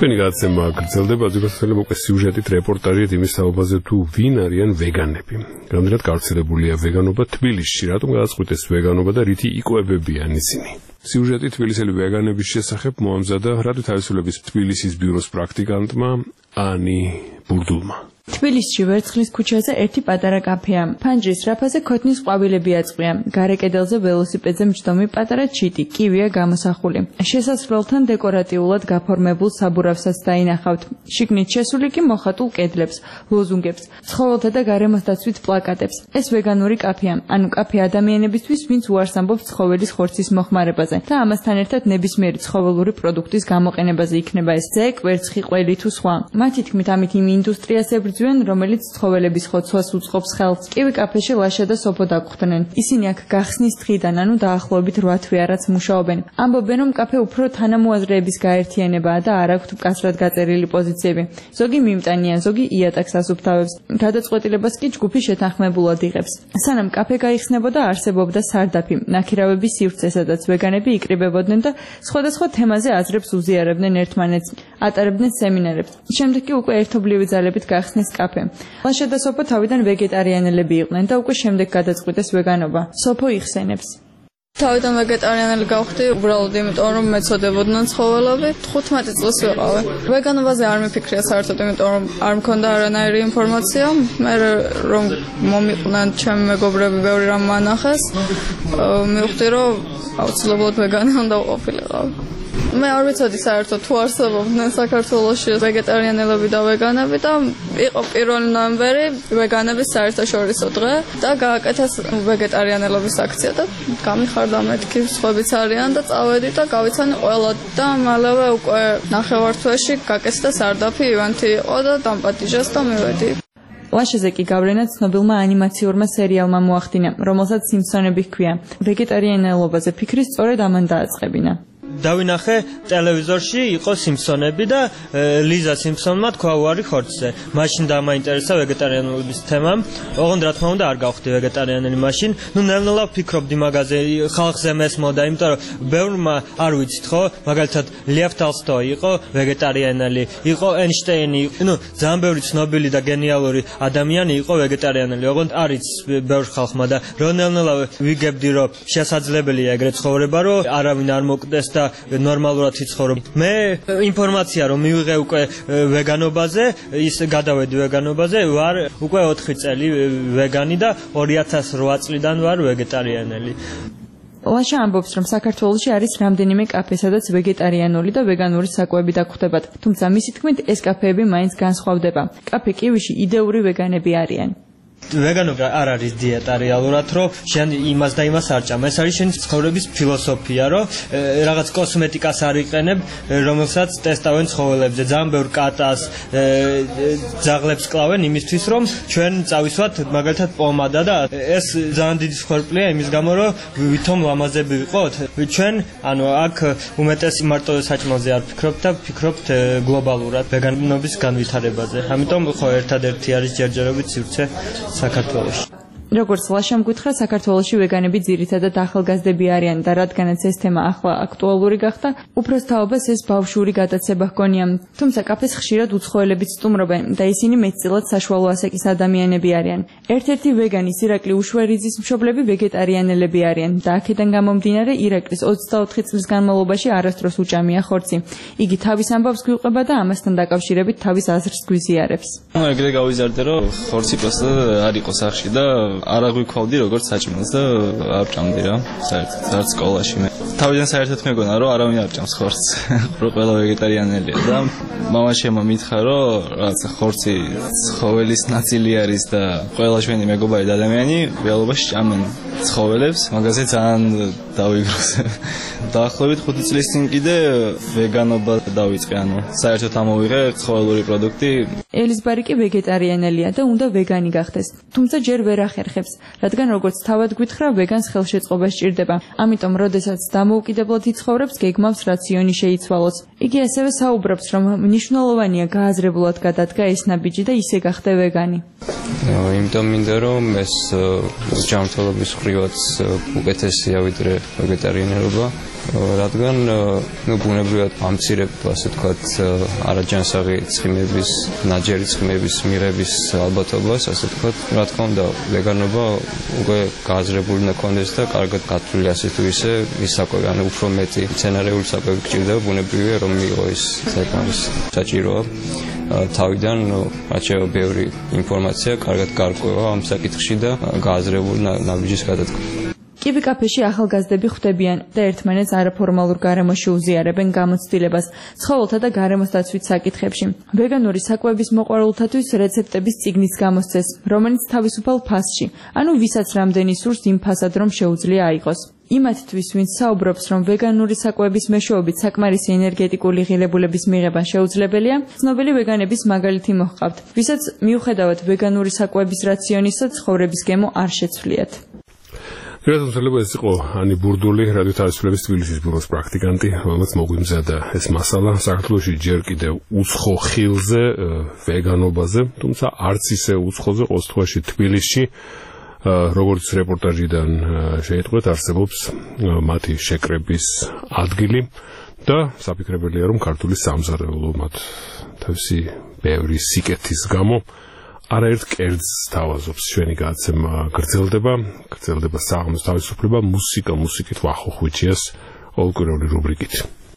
ჩვენი გადაცემა გრძელდება ზოგადად მოკლე სიუჟეტით რეპორტაჟით იმის თაობაზე თუ ვინ არიან ვეგანები. რამდენად გავრცელებულია ვეგანობა თბილისში, რატომ გადაწყვიტეს ვეგანობა და რითი იკვებებიან ისინი. სიუჟეტი თბილისელი ვეგანების შესახებ მოამზადა რადიო თავისუფლების თბილისის ბიუროს პრაქტიკანტმა ანი ბურდულმა. თბილისში ვერცხლის ქუჩაზე ერთი პატარა კაფეა. ფანჯრის რაფაზე ქოთნის ყვავილები აწყვია. გარე კედელზე ველოსიპედზე მჯდომი პატარა ჩიტი, კივია გამოსახული. შესასვლელთან დეკორატიულად გაფორმებულ საბურავსაც დაინახავთ. შიგნით შესული კი მოხატულ კედლებს, ლოზუნგებს, ცხოველთა და გარემოს დაცვით პლაკატებს. ეს ვეგანური კაფეა, ანუ კაფე ადამიანებისთვის, ვინც უარს ამბობს ცხოველის ხორცის მოხმარებაზე და ამასთან ერთად ნებისმიერი ცხოველური პროდუქტის გამოყენებაზე, იქნება ეს ძე, კვერცხი, ყველი თუ სხვა. მათი თქმით, ამით იმ ინდუსტრიას რომელიც ცხოველების ხოცვას უწყობს ხელს. კივი კაფეში ლაშა და სოფო დაგხვდნენ. ისინი აქ გახსნის დღიდან, ანუ დაახლოებით რვა თვე არაც მუშაობენ. ამბობენ, რომ კაფე უფრო თანამოაზრეების გაერთიანებაა და არ აქვთ მკაცრად გაწერილი პოზიციები. ზოგი მიმტანიან, ზოგი იატაკს ასუფთავებს. გადაწყვეტილებას კი ჯგუფი შეთანხმებულად იღებს. სანამ კაფე გაიხსნებოდა, არსებობდა სარდაფი, ნაქირავების სივრცე, სადაც ვეგანები იკრიბებოდნენ და სხვადასხვა თემაზე აზრებს უზიარებდნენ ერთმანეთს, ატარებდნენ სემინარებს. შემდეგ კი უკვე ერთობლივი ძალებით გახსნეს კაფე. ლაშა და სოფო თავიდან ვეგეტარიანელები იყვნენ და უკვე შემდეგ გადაწყვიტეს ვეგანობა. სოფო იხსენებს. თავიდან ვეგეტარიანელი გავხდი, უბრალოდ იმიტომ რომ მეცოდებოდნენ ცხოველები. თხუთმეტი წელს ვიყავი. ვეგანობაზე არ მიფიქრია საერთოდ, იმიტომ რომ არ მქონდა არანაირი ინფორმაცია. მე რომ მომიყვნენ ჩემი მეგობრები, ბევრი რამ მანახეს, მივხვდი რომ აუცილებლად ვეგანი უნდა ყოფილიყავი. მე არ ვიცოდი საერთოდ თუ არსებობდნენ საქართველოში ვეგეტარიანელები და ვეგანები და იყო პირველი ნოემბერი ვეგანების საერთაშორისო დღე და გააკეთეს ვეგეტარიანელობის აქცია და გამიხარდა მეთქი სხვებიც არიან და წავედი და გავიცანი ყველა და მალევე უკვე ნახევართვეში გაკეთდა სარდაფი ივენთი იყო და დამპატიჟეს და მივედი. ლაშეზე კი გავლენა ცნობილმა ანიმაციურმა სერიალმა მოახდინა, რომელსაც სიმფსონები ჰქვია. ვეგეტარიანელობაზე ფიქრი სწორედ ამან დააწყებინა. დავინახე ტელევიზორში იყო სიმფსონები და ლიზა სიმფსონმა თქვა უარი ხორცზე. მაშინ დამაინტერესა ვეგეტარიანობის თემამ. ოღონდ რა თქმა უნდა არ გავხდი ვეგეტარიანელი მაშინ. ნუ ნელ-ნელა ვფიქრობდი მაგაზე, ხალხზე მესმოდა, იმიტომ რომ ბევრმა არ ვიცით ხო, მაგალითად ლევ ტოლსტოი იყო ვეგეტარიანელი, იყო ეინშტეინი, ნუ ძალიან ბევრი ცნობილი და გენიალური ადამიანი იყო ვეგეტარიანელი. ოღონდ არ იცის ბევრ ხალხმა და რო ნელ-ნელა ვიგებდი რომ შესაძლებელია ეგრე ცხოვრება, რომ არავინ არ მოკდეს და ნორმალურად იცხოვრო. მე ინფორმაცია რომ მივიღე უკვე ვეგანობაზე, ის გადავედი ვეგანობაზე, ვარ უკვე ოთხი წელი ვეგანი და ორი ათას რვა წლიდან ვარ ვეგეტარიანელი. ლაშა ამბობს, რომ საქართველოში არის რამდენიმე კაფე, სადაც ვეგეტარიანული და ვეგანური საკვები დაგხვდებათ, თუმცა მისი თქმით, ეს კაფეები მაინც განსხვავდება. კაფე კივიში იდეური ვეგანები არიან. ვეგანობა არ არის დიეტა რეალურად, რომ შენ იმას და იმას არ ჭამ. ეს არის შენი ცხოვრების ფილოსოფია, რომ რაღაც კოსმეტიკას არ იყენებ, რომელსაც ტესტავენ ცხოველებზე. ძალიან ბევრ კატას, ძაღლებს კლავენ იმისთვის, რომ ჩვენ წავისვათ მაგალითად პომადა და ეს ძალიან დიდი სხორპლია იმის გამო, რომ ვითომ ლამაზები ვიყოთ. ჩვენ ანუ აქ უმეტეს მარტო საჭმელზე არ ვფიქრობთ და ვფიქრობთ გლობალურად ვეგანობის განვითარებაზე. ამიტომ ხო ერთადერთი არის ჯერჯერობით სივრცე საქართველოში. როგორც ლაშამ გითხრა, საქართველოში ვეგანები ძირითადად ახალგაზრდები არიან და რადგანაც ეს თემა ახლა აქტუალური გახდა, უფროს თაობას ეს ბავშვური გადაცება ჰგონია. თუმცა კაფეს ხშირად უცხოელებით სტუმრობენ და ისინი მეტწილად საშუალო ასაკის ადამიანები არიან. ერთ-ერთი ვეგანის ირაკლი უშვერიძის მშობლები ვეგეტარიანელები არიან და აქედან გამომდინარე ირაკლის ოცდაოთხი წლის განმავლობაში არასდროს უჭამია ხორცი. იგი თავის ამბავს გვიყვება და ამასთან დაკავშირებით თავის აზრს გვიზიარებს. ეგრე გავიზარდე, რომ ხორცი პროსტა არ იყო სახში და არ აღვიქვავდი როგორც საჭმელს და არ ჭამდი რა საერთოდ არც სკოლაში მე თავიდან საერთოდ მეგონა რომ არავინ არ ჭამს ხორცს რო ყველა ვეგეტარიანელია და მამაშემა მითხრა რომ რაღაცა ხორცი ცხოველის ნაწილი არის და ყველა ჩვენი მეგობარი და ადამიანი რეალობაში ჭამენ ცხოველებს მაგაზე ძალიან დავიგროს დაახლოებით ხუთი წლის წინ კიდე ვეგანობა დავიწყე ანუ საერთოდ ამოვიღე ცხოველური პროდუქტი ელიზბარი კი ვეგეტარიანელია და უნდა ვეგანი გახდეს თუმცა ჯერ ვერ ახერხებს რადგან როგორც თავად გვითხრა ვეგანს ხელშეწყობა სჭირდება ამიტომ როდესაც დამოუკიდებლად იცხოვრებს გეგმავს რაციონი შეიცვალოს იგი ასევე საუბრობს რომ მნიშვნელოვანია გააზრებულად გადადგა ეს ნაბიჯი და ისე გახდა ვეგანი იმიტომ მინდა რომ ეს ჯანმრთელობის ხრივაც უკეთესია ვიდრე ვეგეტარიანობა რადგან ნუ ბუნებრივად ამცირებ ასე ვთქვათ არაჯანსაღი ცხიმების, ნაჯერი ცხიმების მიღების ალბათობას, ასე ვთქვათ, რა თქმა უნდა, ვეგანობა უკვე გააზრებული უნდა კონდეს და კარგად გათვლილი ასე თუ ისე ის საკვები, ანუ უფრო მეტი მცენარეული საკვები გჭირდება, ბუნებრივია რომ მიიღო ის საკმარის საჭიროა. თავიდან რაც შევა ბევრი ინფორმაცია კარგად გარკვევა ამ საკითხში და გააზრებული ნაბიჯის გადადგმა. კივი კაფეში ახალგაზრდები ხვდებიან და ერთმანეთს არაფორმალურ გარემოში უზიარებენ გამოცდილებას ცხოველთა და გარემოს დაცვით საკითხებში. ვეგანური საკვების მოყვარულთათვის რეცეპტების წიგნის გამოსცეს, რომელიც თავისუფალ ფასში, ანუ ვისაც რამდენი სურს იმ ფასად რომ შეუძლია აიღოს. იმათთვის, ვინც საუბრობს, რომ ვეგანური საკვების მეშვეობით საკმარისი ენერგეტიკული ღირებულების მიღება შეუძლებელია, ცნობილი ვეგანების მაგალითი მოჰყავთ, ვისაც მიუხედავად ვეგანური საკვების რაციონისა ცხოვრების გემო არ შეცვლიათ. Გერატონსელება ეს იყო ანი ბურდული, რადიო თავისუფლების თბილისის ბიუროს პრაქტიკანტი, რომელიც მოგვიმზადა ეს მასალა საქართველოში ჯერ კიდევ უცხო ხილზე, ვეგანობაზე, თუმცა არც ისე უცხოზე ყოველ შემთხვევაში თბილისში, როგორც რეპორტაჟიდან შეიტყვეთ, არსებობს მათი შეკრების ადგილი და საფიქრებელია, რომ ქართული სამზარეულო მათ თავისი ბევრი სიკეთის გამო არაერთ კერძს თავაზობს. ჩვენი გადაცემა გრძელდება, გრძელდება საღამოს თავისუფლება, მუსიკა, მუსიკით ვახოხვიჩიას ყოველკვირეული რუბრიკით.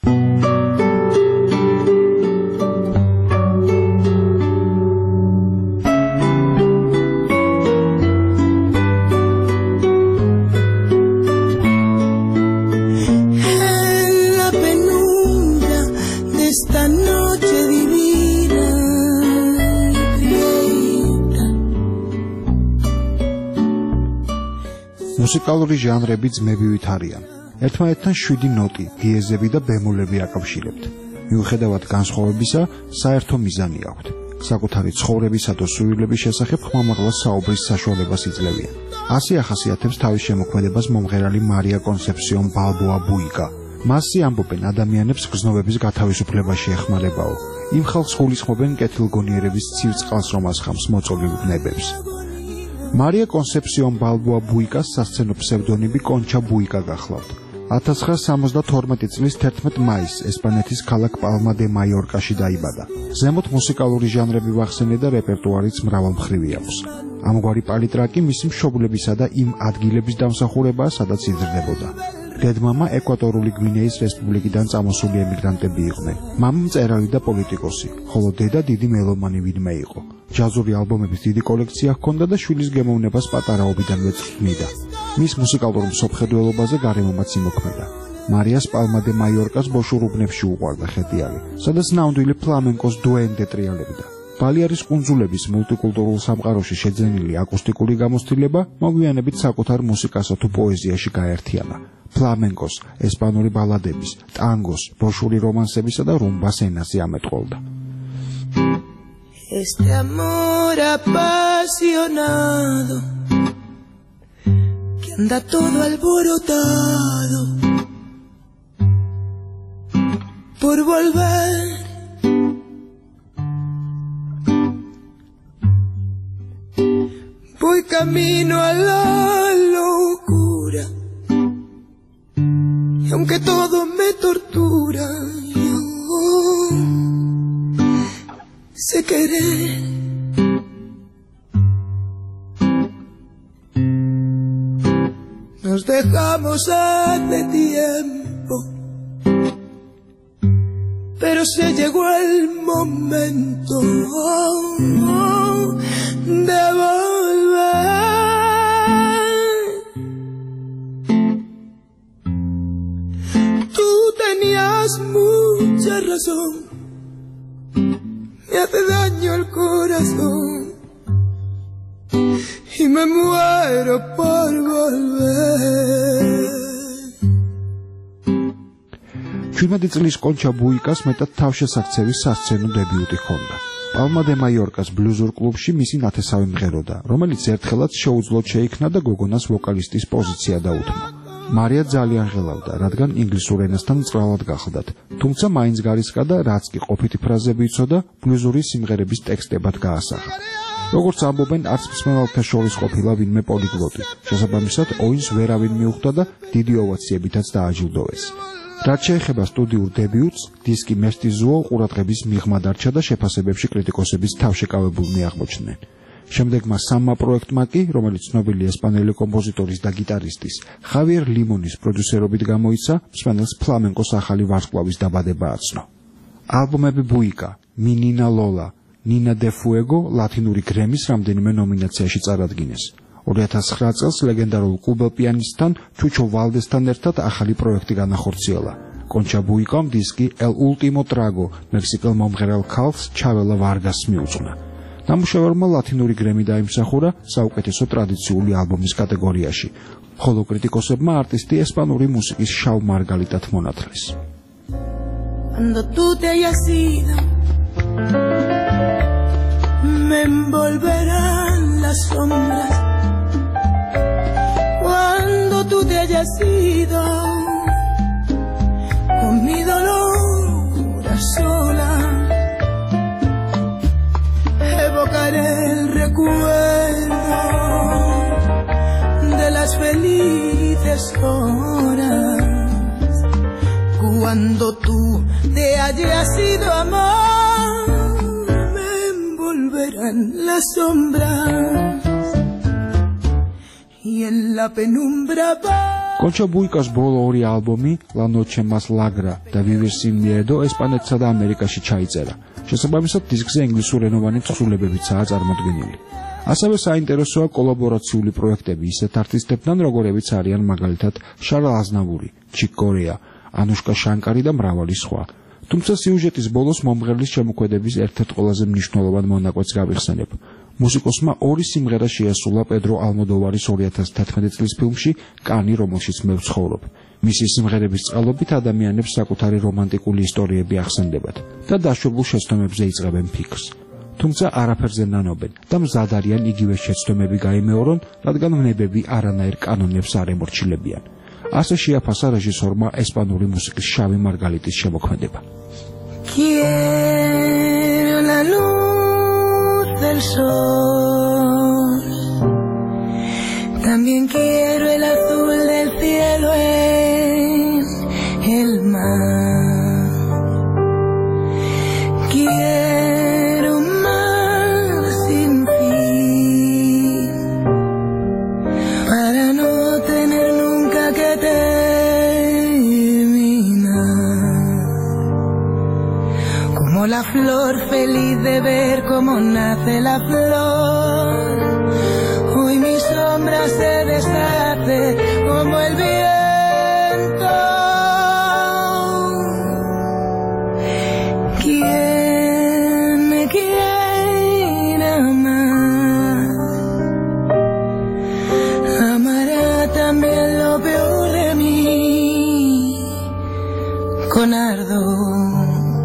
მუსიკალური ჟანრები ძმებივით არიან. ერთმანეთთან შვიდი ნოტი, დიეზები და ბემოლები აკავშირებთ. მიუხედავად განსხვავებისა, საერთო მიზანი აქვთ. საკუთარი ცხოვრებისა და სურვილების შესახებ ხმამაღლა საუბრის საშუალებას იძლევიან. ასე ახასიათებს თავის შემოქმედებას მომღერალი მარია კონსეფსიონ ბალბოა ბუიკა. მასზე ამბობენ ადამიანებს გრძნობების გათავისუფლებაში ეხმარებაო. იმ ხალხს გულისხმობენ კეთილგონიერების ცივ წყალს რომ ასხამს მოწოლილ ბნებებს. მარია კონსეფსიონ ბალბოა ბუიკას სასცენო ფსევდონიმი კონჩა ბუიკა გახლავთ. ათას ცხრაასი სამოცდათორმეტი წლის თერთმეტ მაისს ესპანეთის ქალაქ პალმა დე მაიორკაში დაიბადა. ზემოთ მუსიკალური ჟანრები ვახსენე და რეპერტუარიც მრავალმხრივი აქვს. ამგვარი პალიტრა კი მისი მშობლებისა და იმ ადგილების დამსახურებაა, სადაც იზრდებოდა. დედმამა ეკვატორული გვინეის რესპუბლიკიდან წამოსული ემიგრანტები იყვნენ. მამა მწერალი და პოლიტიკოსი, ხოლო დედა დიდი მელომანი ვინმე იყო. ჯაზური ალბომების დიდი კოლექცია ჰქონდა და შვილის გემოვნებას პატარაობიდანვე წვრთნიდა. მის მუსიკალურ მსოფლმხედველობაზე გარემომაც იმოქმედა. მარიას პალმა დე მაიორკას ბოშურ უბნებში უყვარდა ხედიალი, სადაც ნამდვილი ფლამენკოს დუენდე ტრიალებდა. ბალიარის კუნძულების მულტიკულტურულ სამყაროში შეძენილი აკუსტიკური გამოცდილება მოგვიანებით საკუთარ მუსიკასა თუ პოეზიაში გაერთიანა. ფლამენკოს, ესპანური ბალადების, ტანგოს, ბოშური რომანსებისა და რუმბას ენაზე ამეტყველდა. Este amor apasionado que anda todo alborotado por volver voy camino a la locura y aunque todo me tortura yo sé querer. Nos dejamos hace tiempo, pero se llegó el momento de volver. Tú tenías mucha razón, me hace daño el corazón y me muero por volver. შვიდმეტი წლის კონჩა ბუიკას მეტად თავშესაქცევი სასცენო დებიუტი ჰქონდა. პალმა დე მაიორკას ბლუზურ კლუბში მისი ნათესავი მღეროდა, რომელიც ერთხელაც შეუძლოდ შეიქმნა და გოგონას ვოკალისტის პოზიცია დაუთმო. მარია ძალიან ღელავდა, რადგან ინგლისურ ენასთან მწვრალად გახლდათ, თუმცა მაინც გარისკა და რაც კი ყოფითი ფრაზები იცოდა, ბლუზური სიმღერების ტექსტებად გაასახა. როგორც ამბობენ, არც მსმენელთა შორის ყოფილა ვინმე პოლიგლოტი. შესაბამისად, ოინს ვერავინ მიუხვდა და დიდი ოვაციებითაც დააჯილდოვეს. რაც შეეხება სტუდიურ დებიუტს, დისკი მესტიზუო ყურადღების მიღმა დარჩა და შეფასებებში კრიტიკოსების თავშეკავებულნი აღმოჩნდნენ. შემდეგმა სამმა პროექტმა კი, რომელიც ცნობილი ესპანელი კომპოზიტორის და გიტარისტის ხავიერ ლიმონის პროდიუსერობით გამოიცა, მსმენელს ფლამენკოს ახალი ვარსკვლავის დაბადება აცნო. ალბომები ბუიკა, მინინა ლოლა, ნინა დე ფუეგო ლათინური გრემის რამდენიმე ნომინაციაში წარადგინეს. ორი ათას ცხრა წელს ლეგენდარულ კუბელ პიანისტთან ჩუჩო ვალდესთან ერთად ახალი პროექტი განახორციელა. კონჩა ბუიკამ დისკი El Último Trago მექსიკელ მომღერალ ქალს ჩაველა ვარგასს მიუძღვნა. ნამუშევარმა ლათინური გრემი დაიმსახურა საუკეთესო ტრადიციული ალბომის კატეგორიაში, ხოლო კრიტიკოსებმა არტისტი ესპანური მუსიკის შავ მარგალიტად მონათლეს. Cuando tú te hayas ido, me envolverán las sombras. Cuando tú te hayas ido, con mi dolor a solas, evocaré el recuerdo de las felices horas. Cuando tú te hayas ido, amor, me envolverán las sombras y en la penumbra va. კონჩა ბუიკას ბოლო ორი ალბომი, La Noche Más Larga და Vivir Sin Miedo ესპანეთსა და ამერიკაში ჩაიწერა. შესაბამისად, დისკზე ინგლისურენოვანი თხზულებებიცაა წარმოდგენილი. ასევე საინტერესოა კოლაბორაციული პროექტები ისეთ არტისტებთან, როგორებიც არიან მაგალითად შარლ აზნავური, ჩიკ კორეა, ანუშკა შანკარი და მრავალი სხვა. თუმცა სიუჟეტის ბოლოს მომღერლის შემოქმედების ერთ-ერთ ყველაზე მნიშვნელოვან მონაკვეთს გავიხსენებ. მუსიკოსმა ორი სიმღერა შეასრულა პედრო ალმოდოვარის ორი ათას თერთმეტი წლის ფილმში კანი, რომელშიც მე ვცხოვრობ. მისი სიმღერების წყალობით ადამიანებს საკუთარი რომანტიკული ისტორიები ახსენდებათ და დაშვებულ შეცდომებზე იწყებენ ფიქრს. თუმცა არაფერზე ნანობენ და მზად არიან იგივე შეცდომები გაიმეორონ, რადგან ვნებები არანაირ კანონებს არ ემორჩილებიან. ასე შეაფასა რეჟისორმა ესპანური მუსიკის შავი მარგალიტის შემოქმედება. Quiero la luz del sol, también quiero el azul del cielo en el mar. Quiero un mar sin fin para no tener nunca que terminar. Como la flor feliz de ver cómo nace la flor, hoy mi sombra se deshace como el viento. ¿Quién me quiera más? Amará también lo peor de mí con ardor.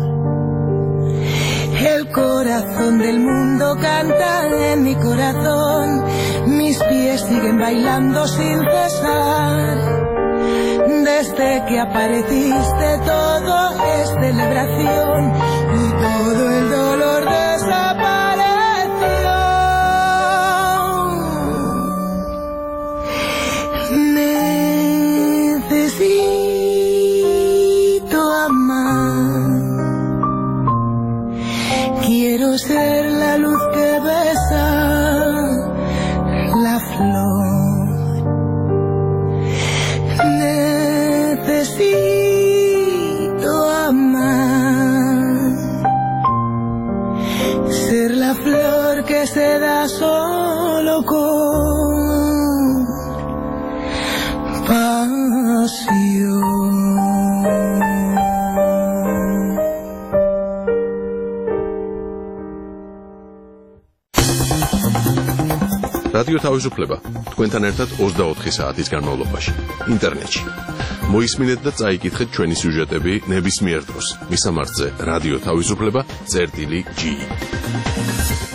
El corazón del mundo canta en mi corazón, mis pies siguen bailando sin cesar. Desde que apareciste todo es celebración y todo el dolor desapareció. Necesito amar. Quiero ser la luz que besa la flor. Necesito amar, ser la flor que se da solo con pasión. რადიო თავისუფლება თქვენთან ერთად ოცდაოთხი საათის განმავლობაში ინტერნეტში. მოისმინეთ და წაიკითხეთ ჩვენი სიუჟეტები ნებისმიერ დროს. მისამართზე რადიო თავისუფლება წერტილი ჯი.